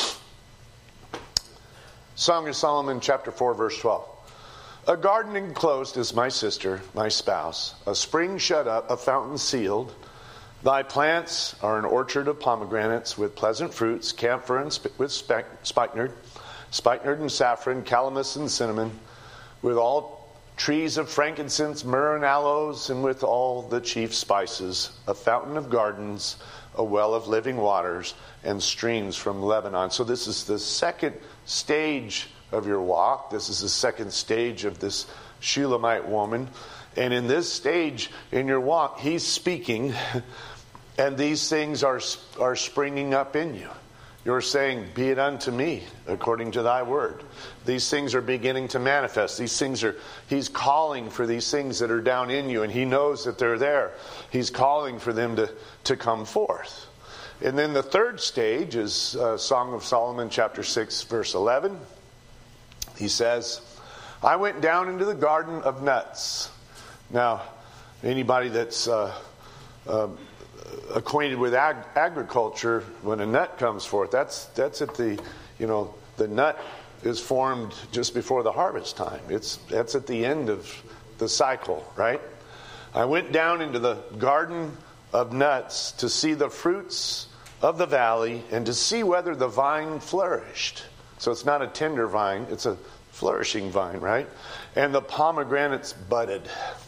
Song of Solomon, chapter four, verse twelve. A garden enclosed is my sister, my spouse, a spring shut up, a fountain sealed. Thy plants are an orchard of pomegranates with pleasant fruits, camphor and sp- with spe- spikenard, spikenard and saffron, calamus and cinnamon, with all trees of frankincense, myrrh, and aloes, and with all the chief spices, a fountain of gardens, a well of living waters, and streams from Lebanon. So this is the second stage of your walk. This is the second stage of this Shulamite woman. And in this stage in your walk, he's speaking, and these things are, are springing up in you. You're saying, be it unto me, according to thy word. These things are beginning to manifest. These things are, he's calling for these things that are down in you, and he knows that they're there. He's calling for them to, to come forth. And then the third stage is uh, Song of Solomon, chapter six, verse eleven. He says, I went down into the garden of nuts. Now, anybody that's uh, uh, acquainted with ag- agriculture, when a nut comes forth, that's that's at the, you know, the nut is formed just before the harvest time. It's that's at the end of the cycle, right? I went down into the garden of nuts to see the fruits of the valley and to see whether the vine flourished. So it's not a tender vine, it's a flourishing vine, right? And the pomegranates budded.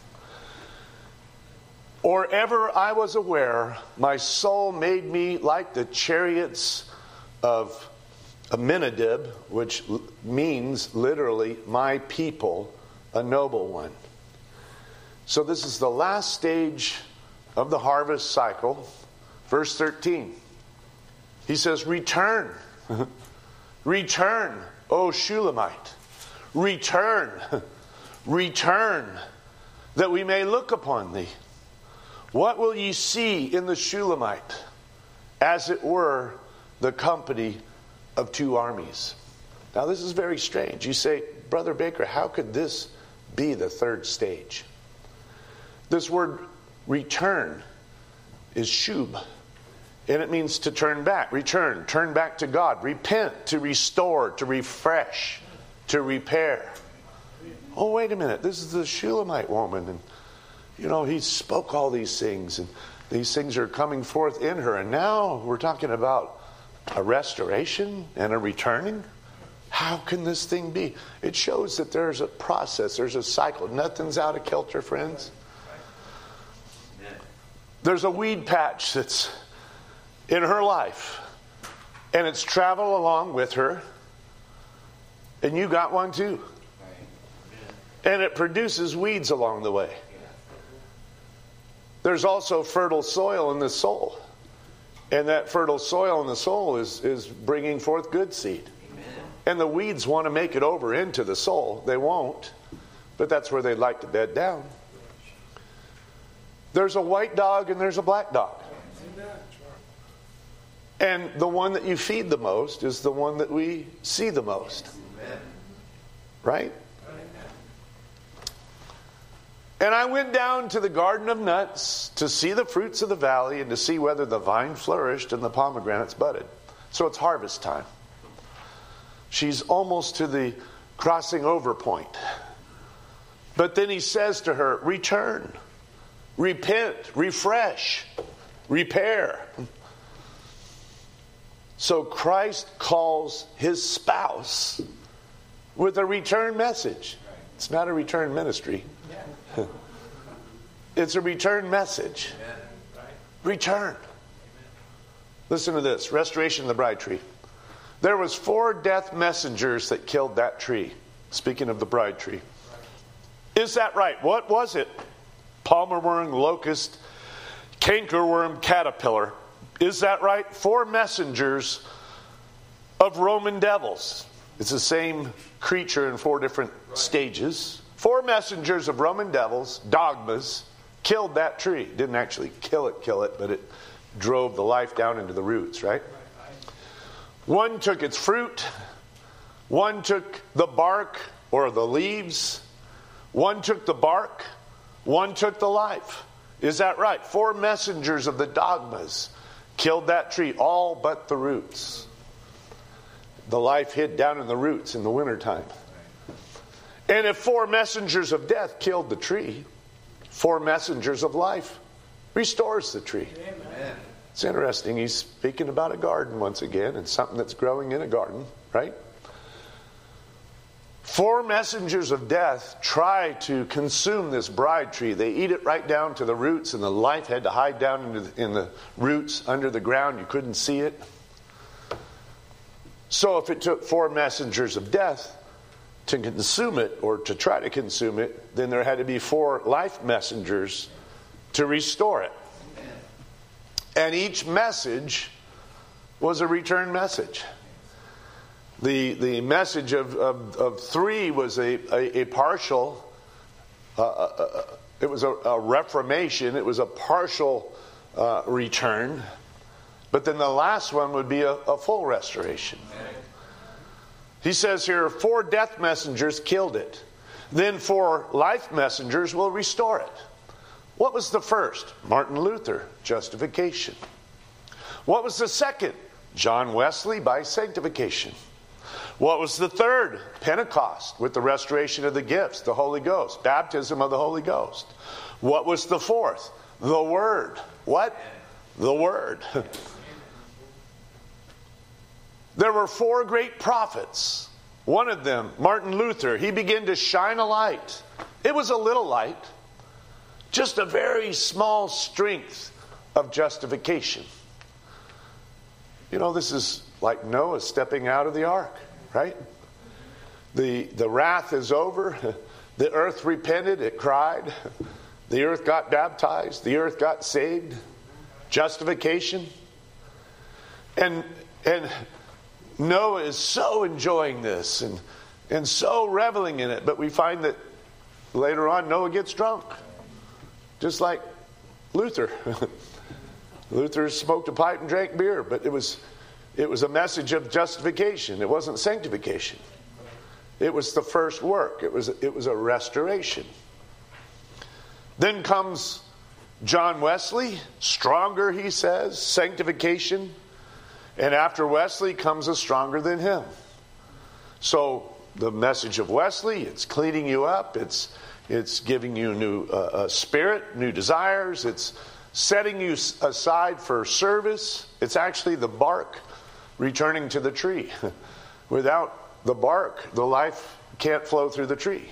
Or ever I was aware, my soul made me like the chariots of Aminadab, which means literally my people, a noble one. So this is the last stage of the harvest cycle. Verse thirteen. He says, return. Return, O Shulamite. Return. Return, that we may look upon thee. What will ye see in the Shulamite? As it were, the company of two armies. Now this is very strange. You say, Brother Baker, how could this be the third stage? This word return is shub. And it means to turn back, return, turn back to God, repent, to restore, to refresh, to repair. Oh, wait a minute, this is the Shulamite woman, and you know, he spoke all these things, and these things are coming forth in her, and now we're talking about a restoration and a returning? How can this thing be? It shows that there's a process, there's a cycle. Nothing's out of kilter, friends. There's a weed patch that's in her life, and it's traveled along with her, and you got one too. And it produces weeds along the way. There's also fertile soil in the soul, and that fertile soil in the soul is, is bringing forth good seed. Amen. And the weeds want to make it over into the soul. They won't, but that's where they'd like to bed down. There's a white dog and there's a black dog. And the one that you feed the most is the one that we see the most. Amen. Right? Amen. And I went down to the garden of nuts to see the fruits of the valley and to see whether the vine flourished and the pomegranates budded. So it's harvest time. She's almost to the crossing over point. But then he says to her, return, repent, refresh, repair. So Christ calls his spouse with a return message. It's not a return ministry. It's a return message. Return. Listen to this. Restoration of the bride tree. There was four death messengers that killed that tree. Speaking of the bride tree. Is that right? What was it? Palmer worm, locust, cankerworm, caterpillar. Is that right? Four messengers of Roman devils. It's the same creature in four different stages. Four messengers of Roman devils, dogmas, killed that tree. Didn't actually kill it, kill it, but it drove the life down into the roots, right? One took its fruit. One took the bark or the leaves. One took the bark. One took the life. Is that right? Four messengers of the dogmas killed that tree, all but the roots. The life hid down in the roots in the wintertime. And if four messengers of death killed the tree, four messengers of life restores the tree. Amen. It's interesting. He's speaking about a garden once again, and something that's growing in a garden, right? Four messengers of death try to consume this bride tree. They eat it right down to the roots, and the life had to hide down into the, in the roots under the ground. You couldn't see it. So if it took four messengers of death to consume it, or to try to consume it, then there had to be four life messengers to restore it. And each message was a return message. The the message of, of, of three was a, a, a partial, uh, uh, it was a, a reformation, it was a partial uh, return. But then the last one would be a, a full restoration. He says here, four death messengers killed it. Then four life messengers will restore it. What was the first? Martin Luther, justification. What was the second? John Wesley, by sanctification. What was the third? Pentecost, with the restoration of the gifts, the Holy Ghost, baptism of the Holy Ghost. What was the fourth? The Word. What? The Word. There were four great prophets. One of them, Martin Luther, he began to shine a light. It was a little light, just a very small strength of justification. You know, this is like Noah stepping out of the ark, right? The, the wrath is over. The earth repented, it cried. The earth got baptized. The earth got saved. Justification. And and Noah is so enjoying this and, and so reveling in it. But we find that later on Noah gets drunk. Just like Luther. Luther smoked a pipe and drank beer. But it was it was a message of justification. It wasn't sanctification. It was the first work. It was it was a restoration. Then comes John Wesley. Stronger, he says. Sanctification. And after Wesley comes a stronger than him. So the message of Wesley, it's cleaning you up. It's it's giving you new uh, a spirit, new desires. It's setting you aside for service. It's actually the bark returning to the tree. Without the bark, the life can't flow through the tree.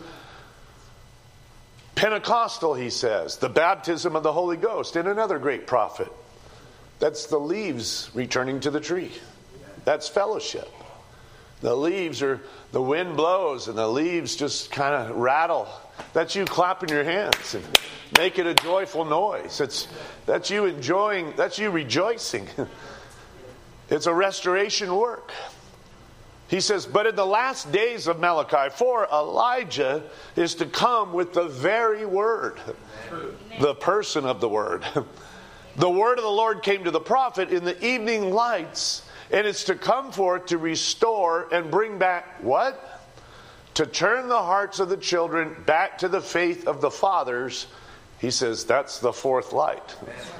Pentecostal, he says, the baptism of the Holy Ghost, and another great prophet. That's the leaves returning to the tree. That's fellowship. The leaves are, the wind blows and the leaves just kind of rattle. That's you clapping your hands and making a joyful noise. It's, that's you enjoying, that's you rejoicing. It's a restoration work. He says, but in the last days of Malachi four, Elijah is to come with the very word, the person of the word. The word of the Lord came to the prophet in the evening lights, and it's to come forth to restore and bring back what? To turn the hearts of the children back to the faith of the fathers. He says that's the fourth light.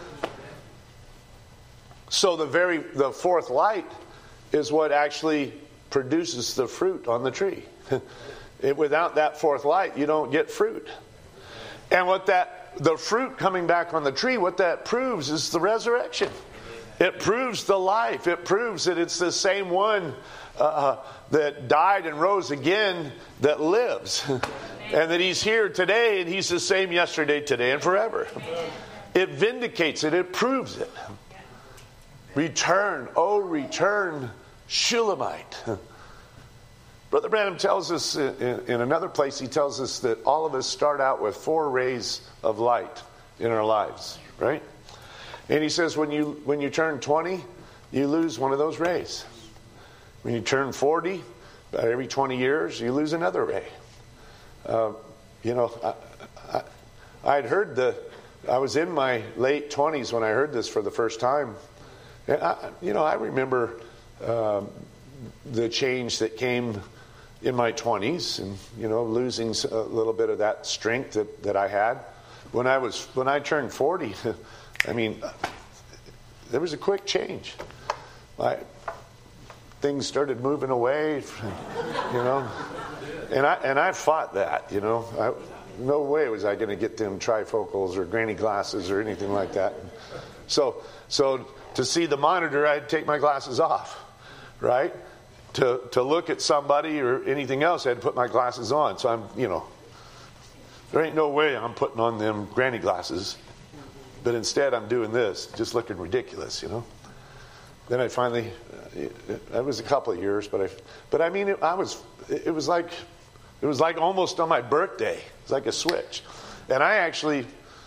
So the very the fourth light is what actually produces the fruit on the tree. It, without that fourth light, you don't get fruit. And what that the fruit coming back on the tree, what that proves is the resurrection. It proves the life. It proves that it's the same one uh, that died and rose again that lives. And that he's here today and he's the same yesterday, today, and forever. It vindicates it. It proves it. Return, oh return, Shulamite. Brother Branham tells us in, in another place, he tells us that all of us start out with four rays of light in our lives, right? And he says when you when you turn twenty, you lose one of those rays. When you turn forty, about every twenty years, you lose another ray. Uh, you know, I, I, I'd heard the, I was in my late twenties when I heard this for the first time. And I, you know, I remember um, the change that came in my twenties, and you know, losing a little bit of that strength that, that I had when I was when I turned forty. I mean, there was a quick change. I, things started moving away, you know, and I and I fought that. You know, I, no way was I going to get them trifocals or granny glasses or anything like that. So so to see the monitor, I had to take my glasses off, right? to, to look at somebody or anything else, I had to put my glasses on. So I'm, you know, there ain't no way I'm putting on them granny glasses. But instead I'm doing this, just looking ridiculous, you know. Then I finally, that was a couple of years, but I, but I mean, it, I was, it was like, it was like almost on my birthday. It's like a switch. And I actually,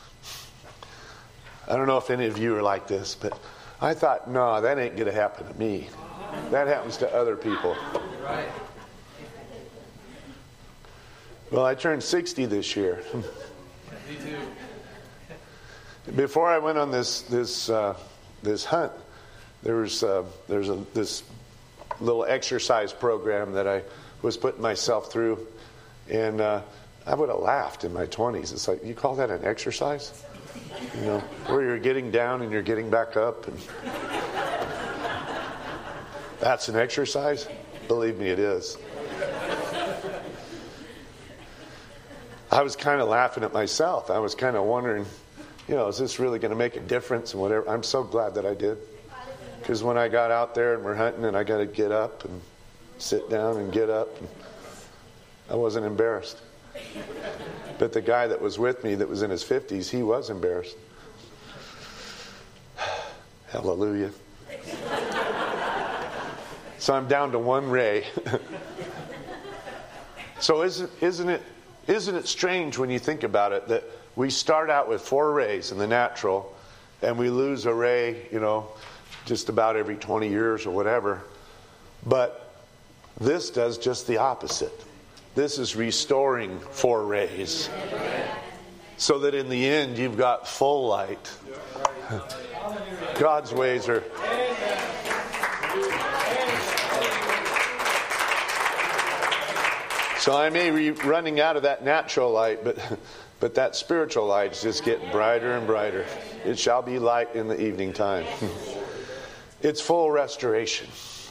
I don't know if any of you are like this, but I thought, no, that ain't going to happen to me. That happens to other people. Right. Well, I turned sixty this year. Me too. Before I went on this this uh, this hunt, there was uh, there's a this little exercise program that I was putting myself through, and uh, I would have laughed in my twenties. It's like, you call that an exercise? You know, where you're getting down and you're getting back up, and that's an exercise? Believe me, it is. I was kind of laughing at myself. I was kind of wondering, you know, is this really going to make a difference and whatever? I'm so glad that I did. Because when I got out there and we're hunting and I got to get up and sit down and get up, and I wasn't embarrassed. But the guy that was with me that was in his fifties, he was embarrassed. Hallelujah. So I'm down to one ray. So isn't, isn't it isn't it strange when you think about it that we start out with four rays in the natural and we lose a ray, you know, just about every twenty years or whatever. But this does just the opposite. This is restoring four rays. So that in the end you've got full light. God's ways are... So I may be running out of that natural light, but but that spiritual light is just getting brighter and brighter. It shall be light in the evening time. It's full restoration.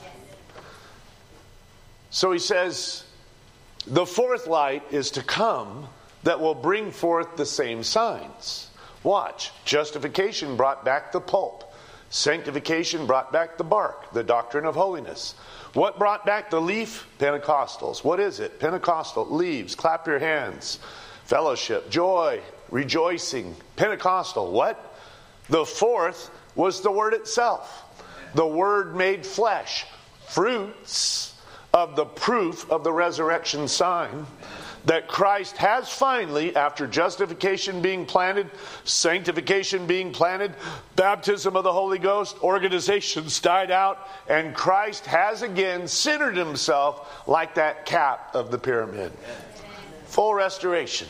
So he says, the fourth light is to come that will bring forth the same signs. Watch. Justification brought back the pulp. Sanctification brought back the bark, the doctrine of holiness. What brought back the leaf? Pentecostals. What is it? Pentecostal. Leaves. Clap your hands. Fellowship. Joy. Rejoicing. Pentecostal. What? The fourth was the Word itself. The Word made flesh. Fruits of the proof of the resurrection sign that Christ has finally, after justification being planted, sanctification being planted, baptism of the Holy Ghost, organizations died out, and Christ has again centered himself like that cap of the pyramid. Full restoration.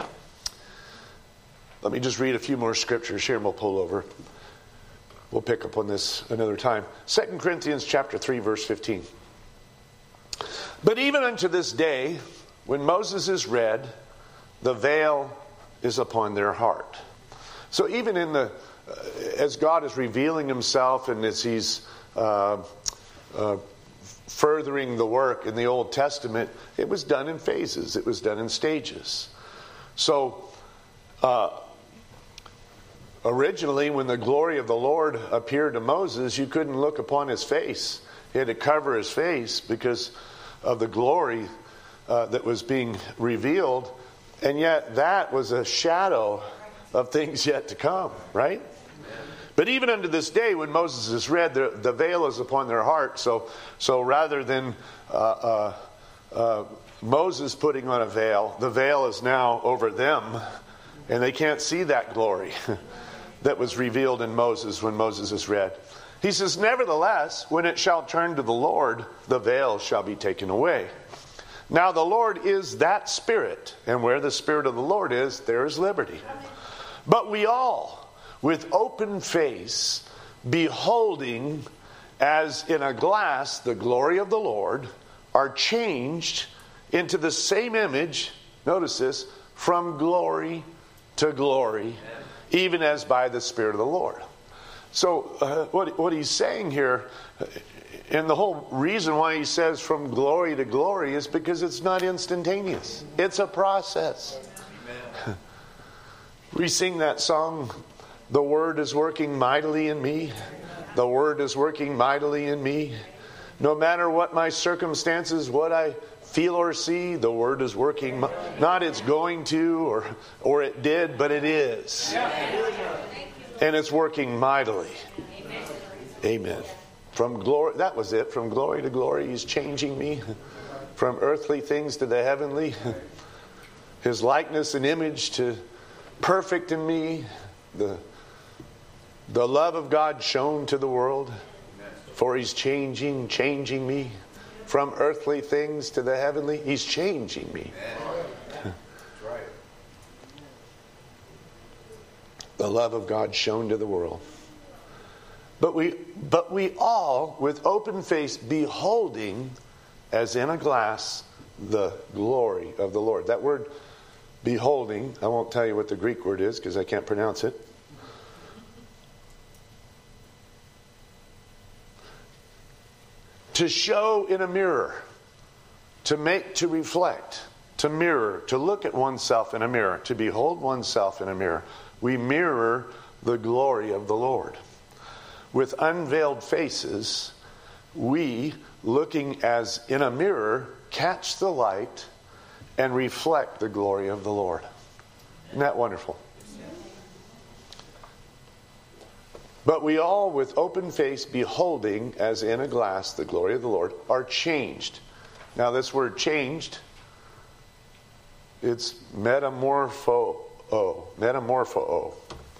Let me just read a few more scriptures here and we'll pull over. We'll pick up on this another time. Second Corinthians chapter three, verse fifteen. But even unto this day, when Moses is read, the veil is upon their heart. So even in the, uh, as God is revealing himself and as he's uh, uh, furthering the work in the Old Testament, it was done in phases. It was done in stages. So uh, originally when the glory of the Lord appeared to Moses, you couldn't look upon his face. He had to cover his face because of the glory Uh, that was being revealed, and yet that was a shadow of things yet to come, right? But even unto this day, when Moses is read, the, the veil is upon their heart. So, so rather than uh, uh, uh, Moses putting on a veil, the veil is now over them, and they can't see that glory that was revealed in Moses when Moses is read. He says, nevertheless, when it shall turn to the Lord, the veil shall be taken away. Now the Lord is that Spirit, and where the Spirit of the Lord is, there is liberty. But we all, with open face, beholding as in a glass the glory of the Lord, are changed into the same image, notice this, from glory to glory, even as by the Spirit of the Lord. So uh, what, what he's saying here... And the whole reason why he says from glory to glory is because it's not instantaneous. It's a process. Amen. We sing that song, the Word is working mightily in me. The Word is working mightily in me. No matter what my circumstances, what I feel or see, the Word is working. Not it's going to or or it did, but it is. And it's working mightily. Amen. From glory, that was it. From glory to glory, He's changing me. From earthly things to the heavenly. His likeness and image to perfect in me. The, the love of God shown to the world. For He's changing, changing me. From earthly things to the heavenly, He's changing me. The love of God shown to the world. But we, but we all, with open face, beholding, as in a glass, the glory of the Lord. That word, beholding, I won't tell you what the Greek word is because I can't pronounce it. To show in a mirror, to make, to reflect, to mirror, to look at oneself in a mirror, to behold oneself in a mirror. We mirror the glory of the Lord. With unveiled faces, we, looking as in a mirror, catch the light and reflect the glory of the Lord. Isn't that wonderful? But we all, with open face, beholding, as in a glass, the glory of the Lord, are changed. Now this word changed, it's metamorpho, metamorpho.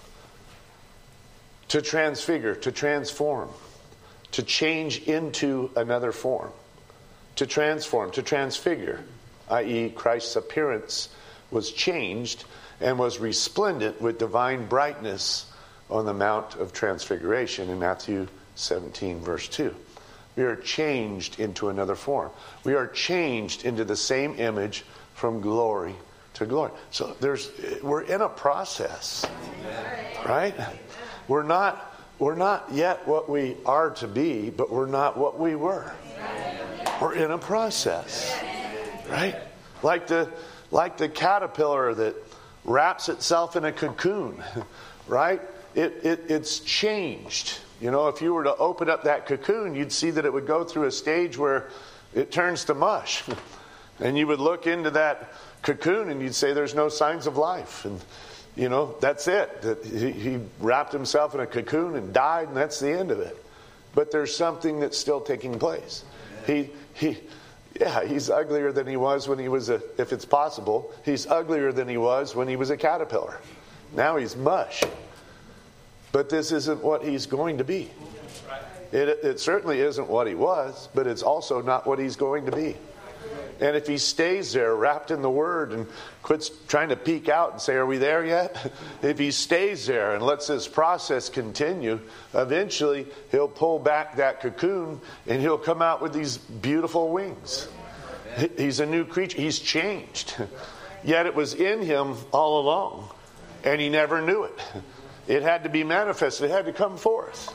To transfigure, to transform, to change into another form. To transform, to transfigure, that is Christ's appearance was changed and was resplendent with divine brightness on the Mount of Transfiguration in Matthew seventeen, verse two. We are changed into another form. We are changed into the same image from glory to glory. So there's, we're in a process, right? We're not, we're not yet what we are to be, but we're not what we were. We're in a process, right? Like the, like the caterpillar that wraps itself in a cocoon, right? It, it, it's changed. You know, if you were to open up that cocoon, you'd see that it would go through a stage where it turns to mush. And you would look into that cocoon and you'd say there's no signs of life. And, you know, that's it. That he, he wrapped himself in a cocoon and died, and that's the end of it. But there's something that's still taking place. He, he, yeah, he's uglier than he was when he was a, if it's possible, he's uglier than he was when he was a caterpillar. Now he's mush. But this isn't what he's going to be. It, it certainly isn't what he was, but it's also not what he's going to be. And if he stays there wrapped in the Word and quits trying to peek out and say, are we there yet? If he stays there and lets this process continue, eventually he'll pull back that cocoon and he'll come out with these beautiful wings. He's a new creature. He's changed. Yet it was in him all along, and he never knew it. It had to be manifested. It had to come forth.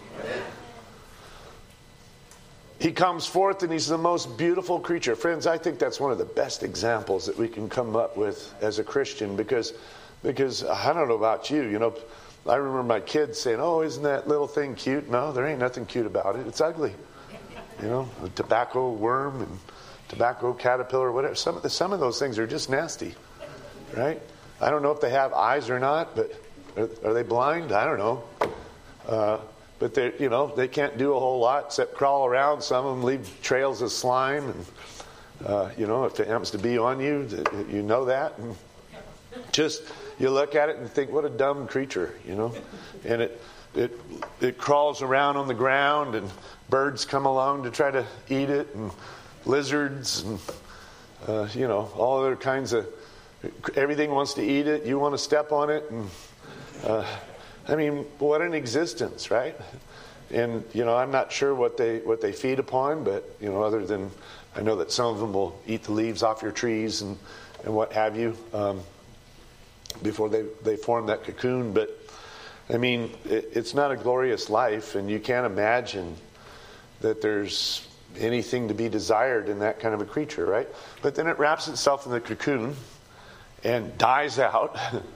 He comes forth and he's the most beautiful creature. Friends, I think that's one of the best examples that we can come up with as a Christian because, because I don't know about you, you know, I remember my kids saying, oh, isn't that little thing cute? No, there ain't nothing cute about it. It's ugly. You know, a tobacco worm and tobacco caterpillar, whatever. Some of, the, some of those things are just nasty, right? I don't know if they have eyes or not, but are, are they blind? I don't know. Uh, But they, you know, they can't do a whole lot except crawl around. Some of them leave trails of slime, and uh, you know, if it happens to be on you, you know that. And just you look at it and think, what a dumb creature, you know. And it it it crawls around on the ground, and birds come along to try to eat it, and lizards, and uh, you know, all other kinds of everything wants to eat it. You want to step on it, and. Uh, I mean, what an existence, right? And, you know, I'm not sure what they what they feed upon, but, you know, other than I know that some of them will eat the leaves off your trees and, and what have you um, before they, they form that cocoon. But, I mean, it, it's not a glorious life, and you can't imagine that there's anything to be desired in that kind of a creature, right? But then it wraps itself in the cocoon and dies out.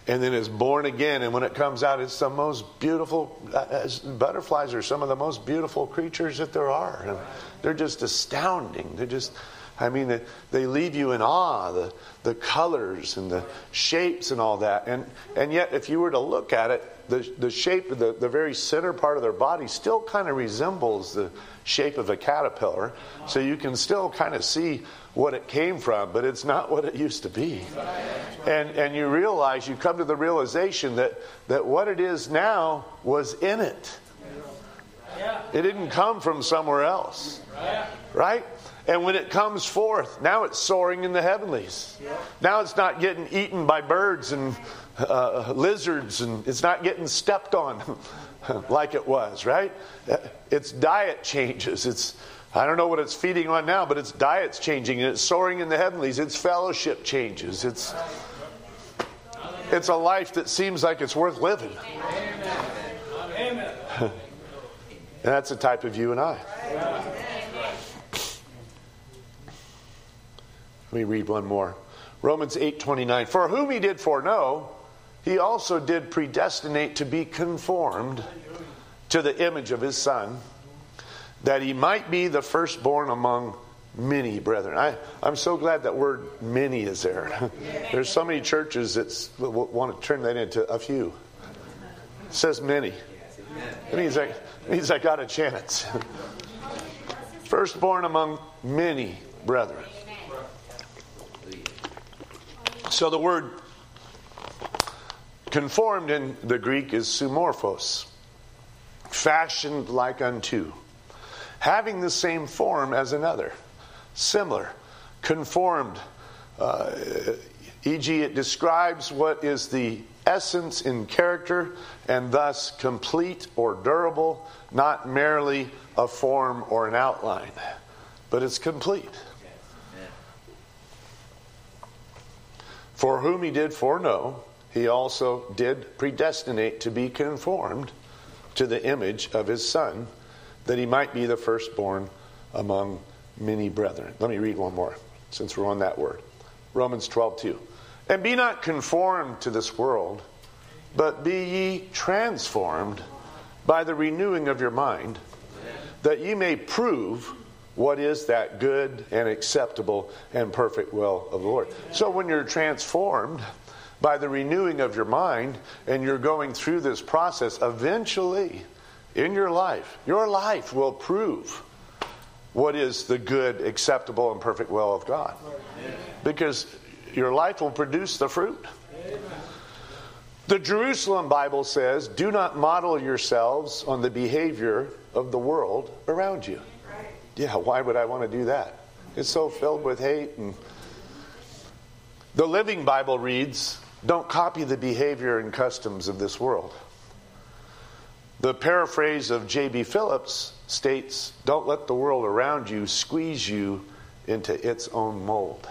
and then is born again. And when it comes out, it's the most beautiful. Uh, butterflies are some of the most beautiful creatures that there are. And they're just astounding. They're just, I mean, they, they leave you in awe, the, the colors and the shapes and all that. And and yet, if you were to look at it, the, the shape of the, the very center part of their body still kind of resembles the shape of a caterpillar. So you can still kind of see what it came from, but it's not what it used to be. And and you realize, you come to the realization that, that what it is now was in it. It didn't come from somewhere else. Right? And when it comes forth, now it's soaring in the heavenlies. Now it's not getting eaten by birds and uh, lizards, and it's not getting stepped on like it was, right? Its diet changes. It's, I don't know what it's feeding on now, but its diet's changing, and it's soaring in the heavenlies. Its fellowship changes. It's, it's a life that seems like it's worth living. Amen. And that's the type of you and I. Let me read one more. Romans eight twenty-nine. For whom he did foreknow, he also did predestinate to be conformed to the image of his Son, that he might be the firstborn among many brethren. I, I'm so glad that word many is there. There's so many churches that want to turn that into a few. It says many. It means I, it means I got a chance. Firstborn among many brethren. So the word conformed in the Greek is sumorphos, fashioned like unto, having the same form as another, similar, conformed. Uh, for example, it describes what is the essence in character, and thus complete or durable, not merely a form or an outline, but it's complete. For whom he did foreknow, he also did predestinate to be conformed to the image of his Son, that he might be the firstborn among many brethren. Let me read one more, since we're on that word. Romans twelve two. And be not conformed to this world, but be ye transformed by the renewing of your mind, that ye may prove what is that good and acceptable and perfect will of the Lord. So when you're transformed by the renewing of your mind, and you're going through this process, eventually in your life, your life will prove what is the good, acceptable, and perfect will of God. Because your life will produce the fruit. The Jerusalem Bible says, do not model yourselves on the behavior of the world around you. Yeah, why would I want to do that? It's so filled with hate. And the Living Bible reads, don't copy the behavior and customs of this world. The paraphrase of J B Phillips states, don't let the world around you squeeze you into its own mold.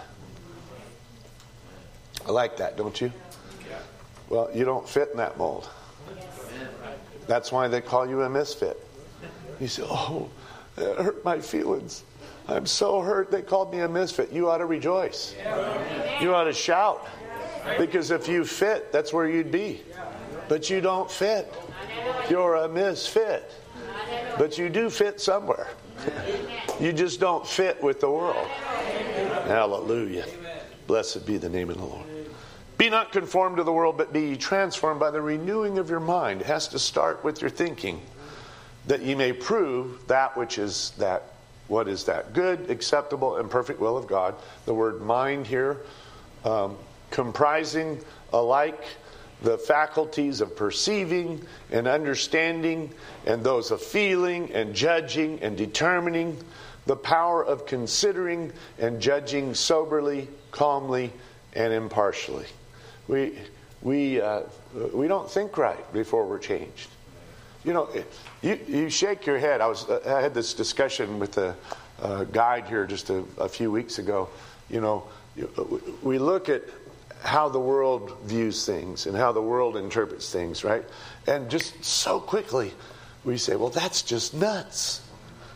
I like that, don't you? Well, you don't fit in that mold. That's why they call you a misfit. You say, oh, that hurt my feelings. I'm so hurt they called me a misfit. You ought to rejoice. You ought to shout. Because if you fit, that's where you'd be. But you don't fit. You're a misfit. But you do fit somewhere. You just don't fit with the world. Hallelujah. Blessed be the name of the Lord. Be not conformed to the world, but be transformed by the renewing of your mind. It has to start with your thinking, that ye may prove that which is that, what is that good, acceptable, and perfect will of God. The word mind here, um, comprising alike the faculties of perceiving and understanding, and those of feeling and judging and determining, the power of considering and judging soberly, calmly, and impartially. We we uh, we don't think right before we're changed. You know, you you shake your head. I was I had this discussion with a, a guide here just a, a few weeks ago. You know, we look at how the world views things and how the world interprets things, right? And just so quickly we say, well, that's just nuts.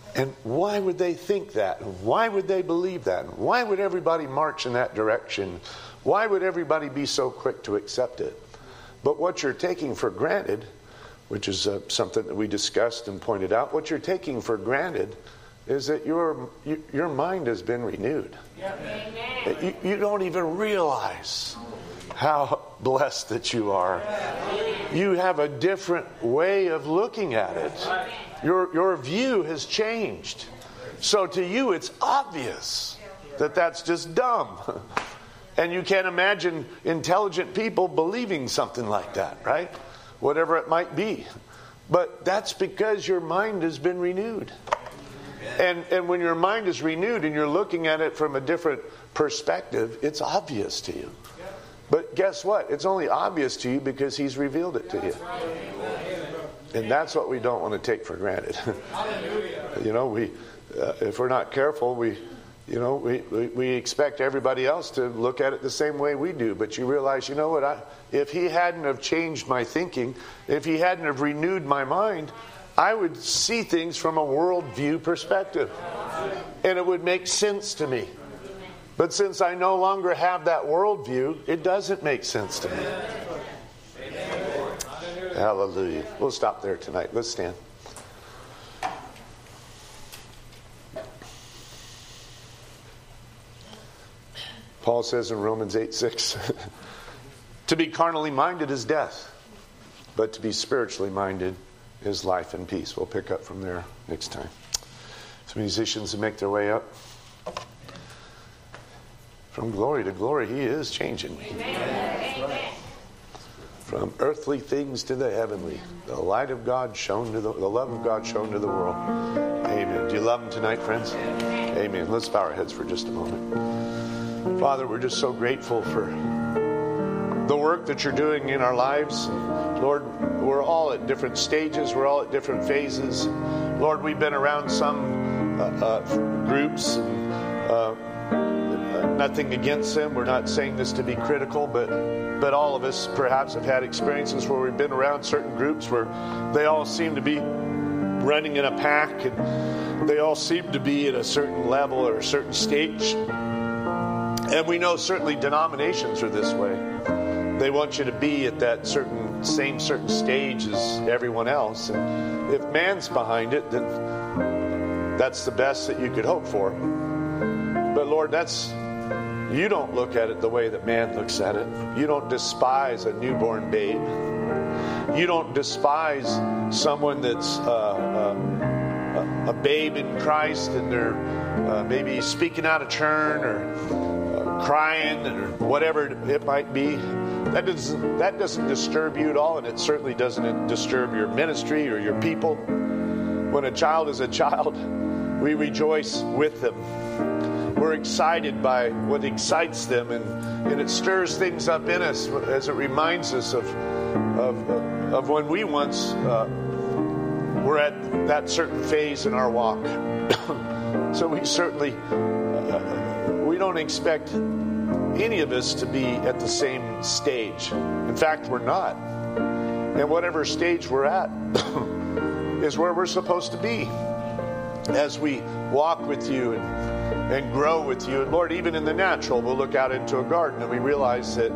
And why would they think that? Why would they believe that? Why would everybody march in that direction? Why would everybody be so quick to accept it? But what you're taking for granted, which is uh, something that we discussed and pointed out, what you're taking for granted is that your your mind has been renewed. Yep. You, you don't even realize how blessed that you are. You have a different way of looking at it. Your your view has changed. So to you it's obvious that that's just dumb. And you can't imagine intelligent people believing something like that, right? Whatever it might be. But that's because your mind has been renewed. And and when your mind is renewed and you're looking at it from a different perspective, it's obvious to you. But guess what? It's only obvious to you because He's revealed it to you. And that's what we don't want to take for granted. You know, we uh, if we're not careful, we you know we, we we expect everybody else to look at it the same way we do. But you realize, you know what? I, if He hadn't have changed my thinking, if He hadn't have renewed my mind, I would see things from a worldview perspective. And it would make sense to me. But since I no longer have that worldview, it doesn't make sense to me. Hallelujah. We'll stop there tonight. Let's stand. Paul says in Romans eight six, to be carnally minded is death, but to be spiritually minded is life and peace. We'll pick up from there next time. Some musicians that make their way up. From glory to glory, He is changing me. Amen. From earthly things to the heavenly. The light of God shown to the, the love of God shown to the world. Amen. Do you love Him tonight, friends? Amen. Let's bow our heads for just a moment. Father, we're just so grateful for the work that You're doing in our lives. Lord, we're all at different stages. We're all at different phases. Lord, we've been around some uh, uh, groups and uh, nothing against them. We're not saying this to be critical, but but all of us perhaps have had experiences where we've been around certain groups where they all seem to be running in a pack and they all seem to be at a certain level or a certain stage. And we know certainly denominations are this way. They want you to be at that certain same certain stage as everyone else. And if man's behind it, then that's the best that you could hope for. But Lord, that's you don't look at it the way that man looks at it. You don't despise a newborn babe. You don't despise someone that's uh, uh, a babe in Christ and they're uh, maybe speaking out of turn or uh, crying or whatever it might be. That doesn't that doesn't disturb you at all, and it certainly doesn't disturb your ministry or your people. When a child is a child, we rejoice with them. We're excited by what excites them, and, and it stirs things up in us as it reminds us of of, of when we once uh, were at that certain phase in our walk. So we certainly uh, we don't expect any of us to be at the same stage. In fact, we're not. And whatever stage we're at is where we're supposed to be as we walk with you and and grow with you. And Lord, even in the natural, we'll look out into a garden and we realize that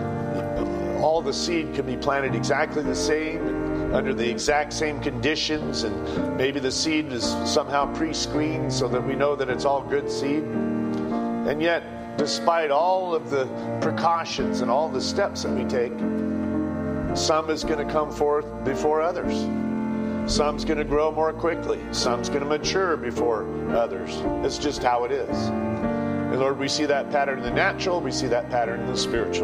all the seed can be planted exactly the same, under the exact same conditions, and maybe the seed is somehow pre-screened so that we know that it's all good seed. And yet, despite all of the precautions and all the steps that we take, some is going to come forth before others. Some's going to grow more quickly. Some's going to mature before others. It's just how it is. And Lord, we see that pattern in the natural. We see that pattern in the spiritual.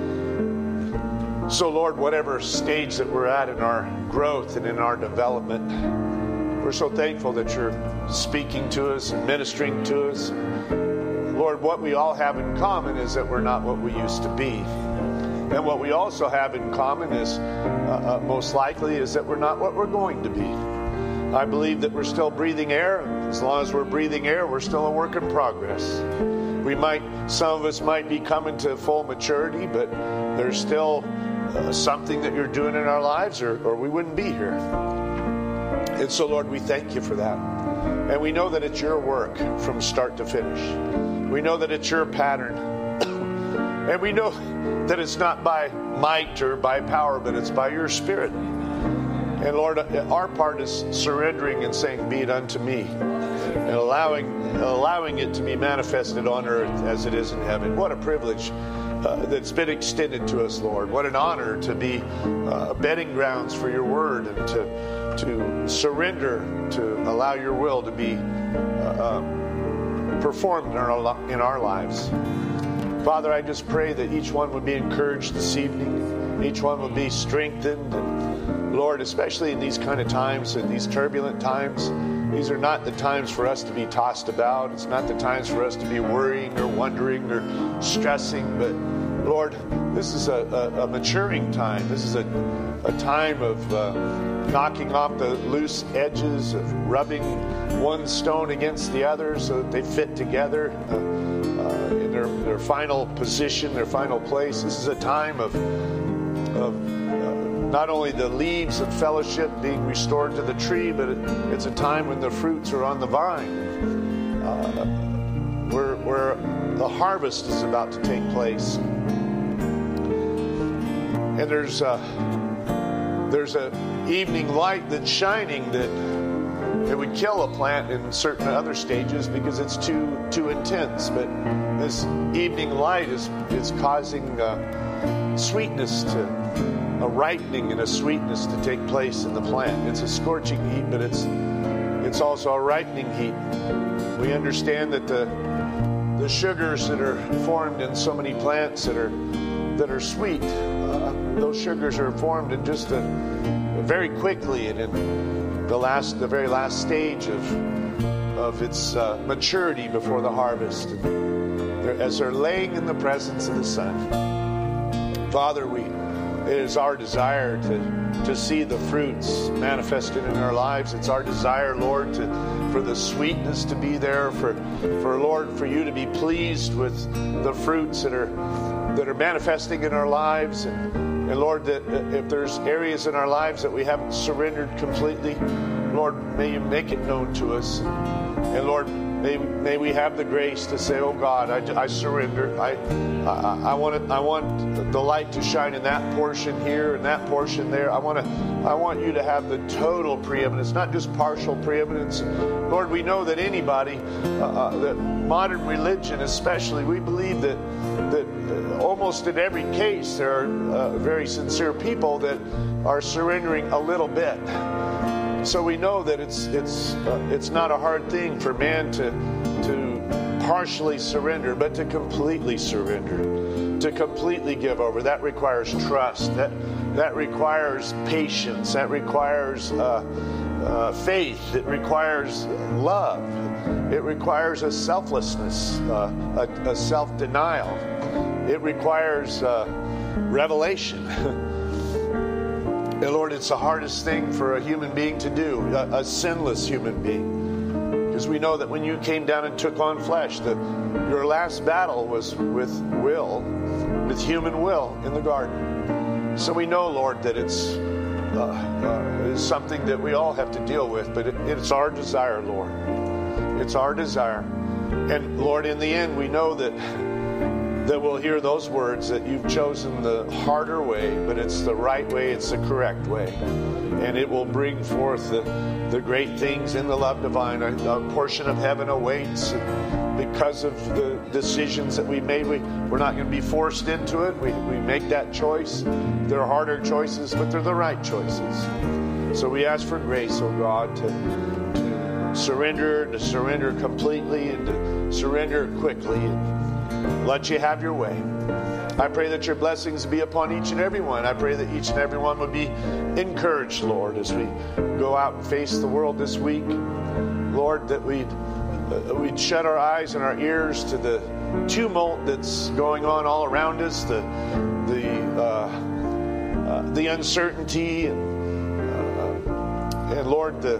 So Lord, whatever stage that we're at in our growth and in our development, we're so thankful that You're speaking to us and ministering to us. Lord, what we all have in common is that we're not what we used to be. And what we also have in common is, uh, uh, most likely, is that we're not what we're going to be. I believe that we're still breathing air. As long as we're breathing air, we're still a work in progress. We might, some of us might be coming to full maturity, but there's still uh, something that You're doing in our lives, or, or we wouldn't be here. And so, Lord, we thank You for that. And we know that it's your work from start to finish. We know that it's your pattern. And we know that it's not by might or by power, but it's by your Spirit. And Lord, our part is surrendering and saying, be it unto me. And allowing, allowing it to be manifested on earth as it is in heaven. What a privilege uh, that's been extended to us, Lord. What an honor to be uh, bedding grounds for your word and to, to surrender, to allow your will to be uh, um, performed in our, in our lives. Father, I just pray that each one would be encouraged this evening. Each one would be strengthened. And Lord, especially in these kind of times, in these turbulent times, these are not the times for us to be tossed about. It's not the times for us to be worrying or wondering or stressing. But Lord, this is a, a, a maturing time. This is a, a time of uh, knocking off the loose edges, of rubbing one stone against the other so that they fit together uh, uh, in their, their final position, their final place. This is a time of, of not only the leaves of fellowship being restored to the tree, but it, it's a time when the fruits are on the vine, uh, where, where the harvest is about to take place. And there's a, there's a evening light that's shining that it would kill a plant in certain other stages because it's too too intense. But this evening light is is causing uh, sweetness to. a ripening and a sweetness to take place in the plant. It's a scorching heat, but it's it's also a ripening heat. We understand that the the sugars that are formed in so many plants that are that are sweet, uh, those sugars are formed in just a, very quickly and in the last the very last stage of of its uh, maturity before the harvest. And they're, as they're laying in the presence of the sun, Father, we. It is our desire to, to see the fruits manifested in our lives. It's our desire, Lord, to, for the sweetness to be there, for, for Lord, for you to be pleased with the fruits that are that are manifesting in our lives. And, and Lord, that if there's areas in our lives that we haven't surrendered completely, Lord, may you make it known to us. And Lord, May, may we have the grace to say, oh God, I, I surrender. I, I, I want it, I want the light to shine in that portion here and that portion there. I want to, I want you to have the total preeminence, not just partial preeminence. Lord, we know that anybody, uh, uh, that modern religion especially, we believe that that almost in every case there are uh, very sincere people that are surrendering a little bit. So we know that it's it's uh, it's not a hard thing for man to to partially surrender, but to completely surrender, to completely give over. That requires trust. That that requires patience. That requires uh, uh, faith. It requires love. It requires a selflessness, uh, a, a self-denial. It requires uh, revelation. And Lord, it's the hardest thing for a human being to do, a, a sinless human being. Because we know that when you came down and took on flesh, that your last battle was with will, with human will in the garden. So we know, Lord, that it's, uh, uh, it's something that we all have to deal with, but it, it's our desire, Lord. It's our desire. And Lord, in the end, we know that that we'll hear those words that you've chosen the harder way, but it's the right way, it's the correct way. And it will bring forth the, the great things in the love divine. A, a portion of heaven awaits. And because of the decisions that we made, we, we're not going to be forced into it. We, we make that choice. They're harder choices, but they're the right choices. So we ask for grace, oh God, to, to surrender, to surrender completely, and to surrender quickly. And let you have your way. I pray that your blessings be upon each and every one. I pray that each and every one would be encouraged, Lord, as we go out and face the world this week. Lord, that we'd, uh, we'd shut our eyes and our ears to the tumult that's going on all around us, the the uh, uh, the uncertainty, and, uh, and Lord, the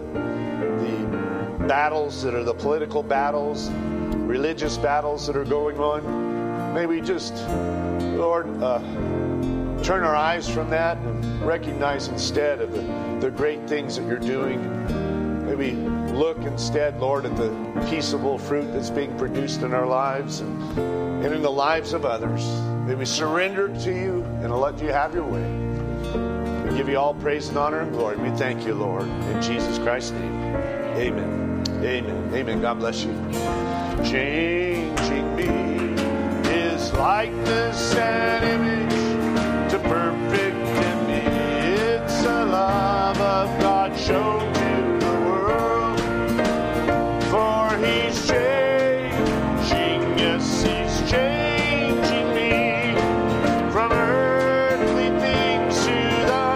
the battles that are the political battles, religious battles that are going on. May we just, Lord, uh, turn our eyes from that and recognize instead of the, the great things that you're doing. May we look instead, Lord, at the peaceable fruit that's being produced in our lives and, and in the lives of others. May we surrender to you and let you have your way. We give you all praise and honor and glory. We thank you, Lord. In Jesus Christ's name, amen. Amen. Amen. God bless you. Changing me is likeness and image to perfect in me. It's the love of God shown to the world. For he's changing, yes, he's changing me from earthly things to the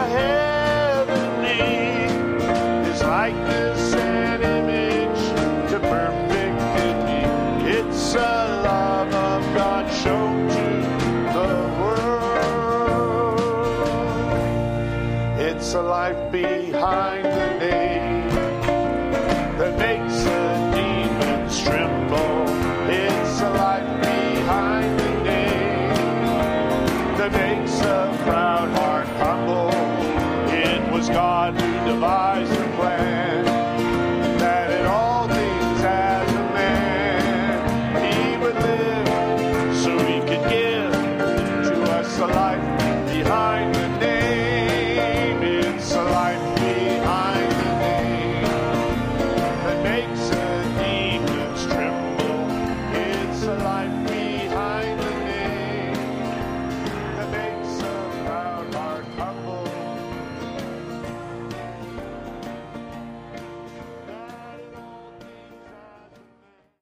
heavenly. His likeness and image to perfect in me. It's the love of God shown to the world. It's a life behind the name.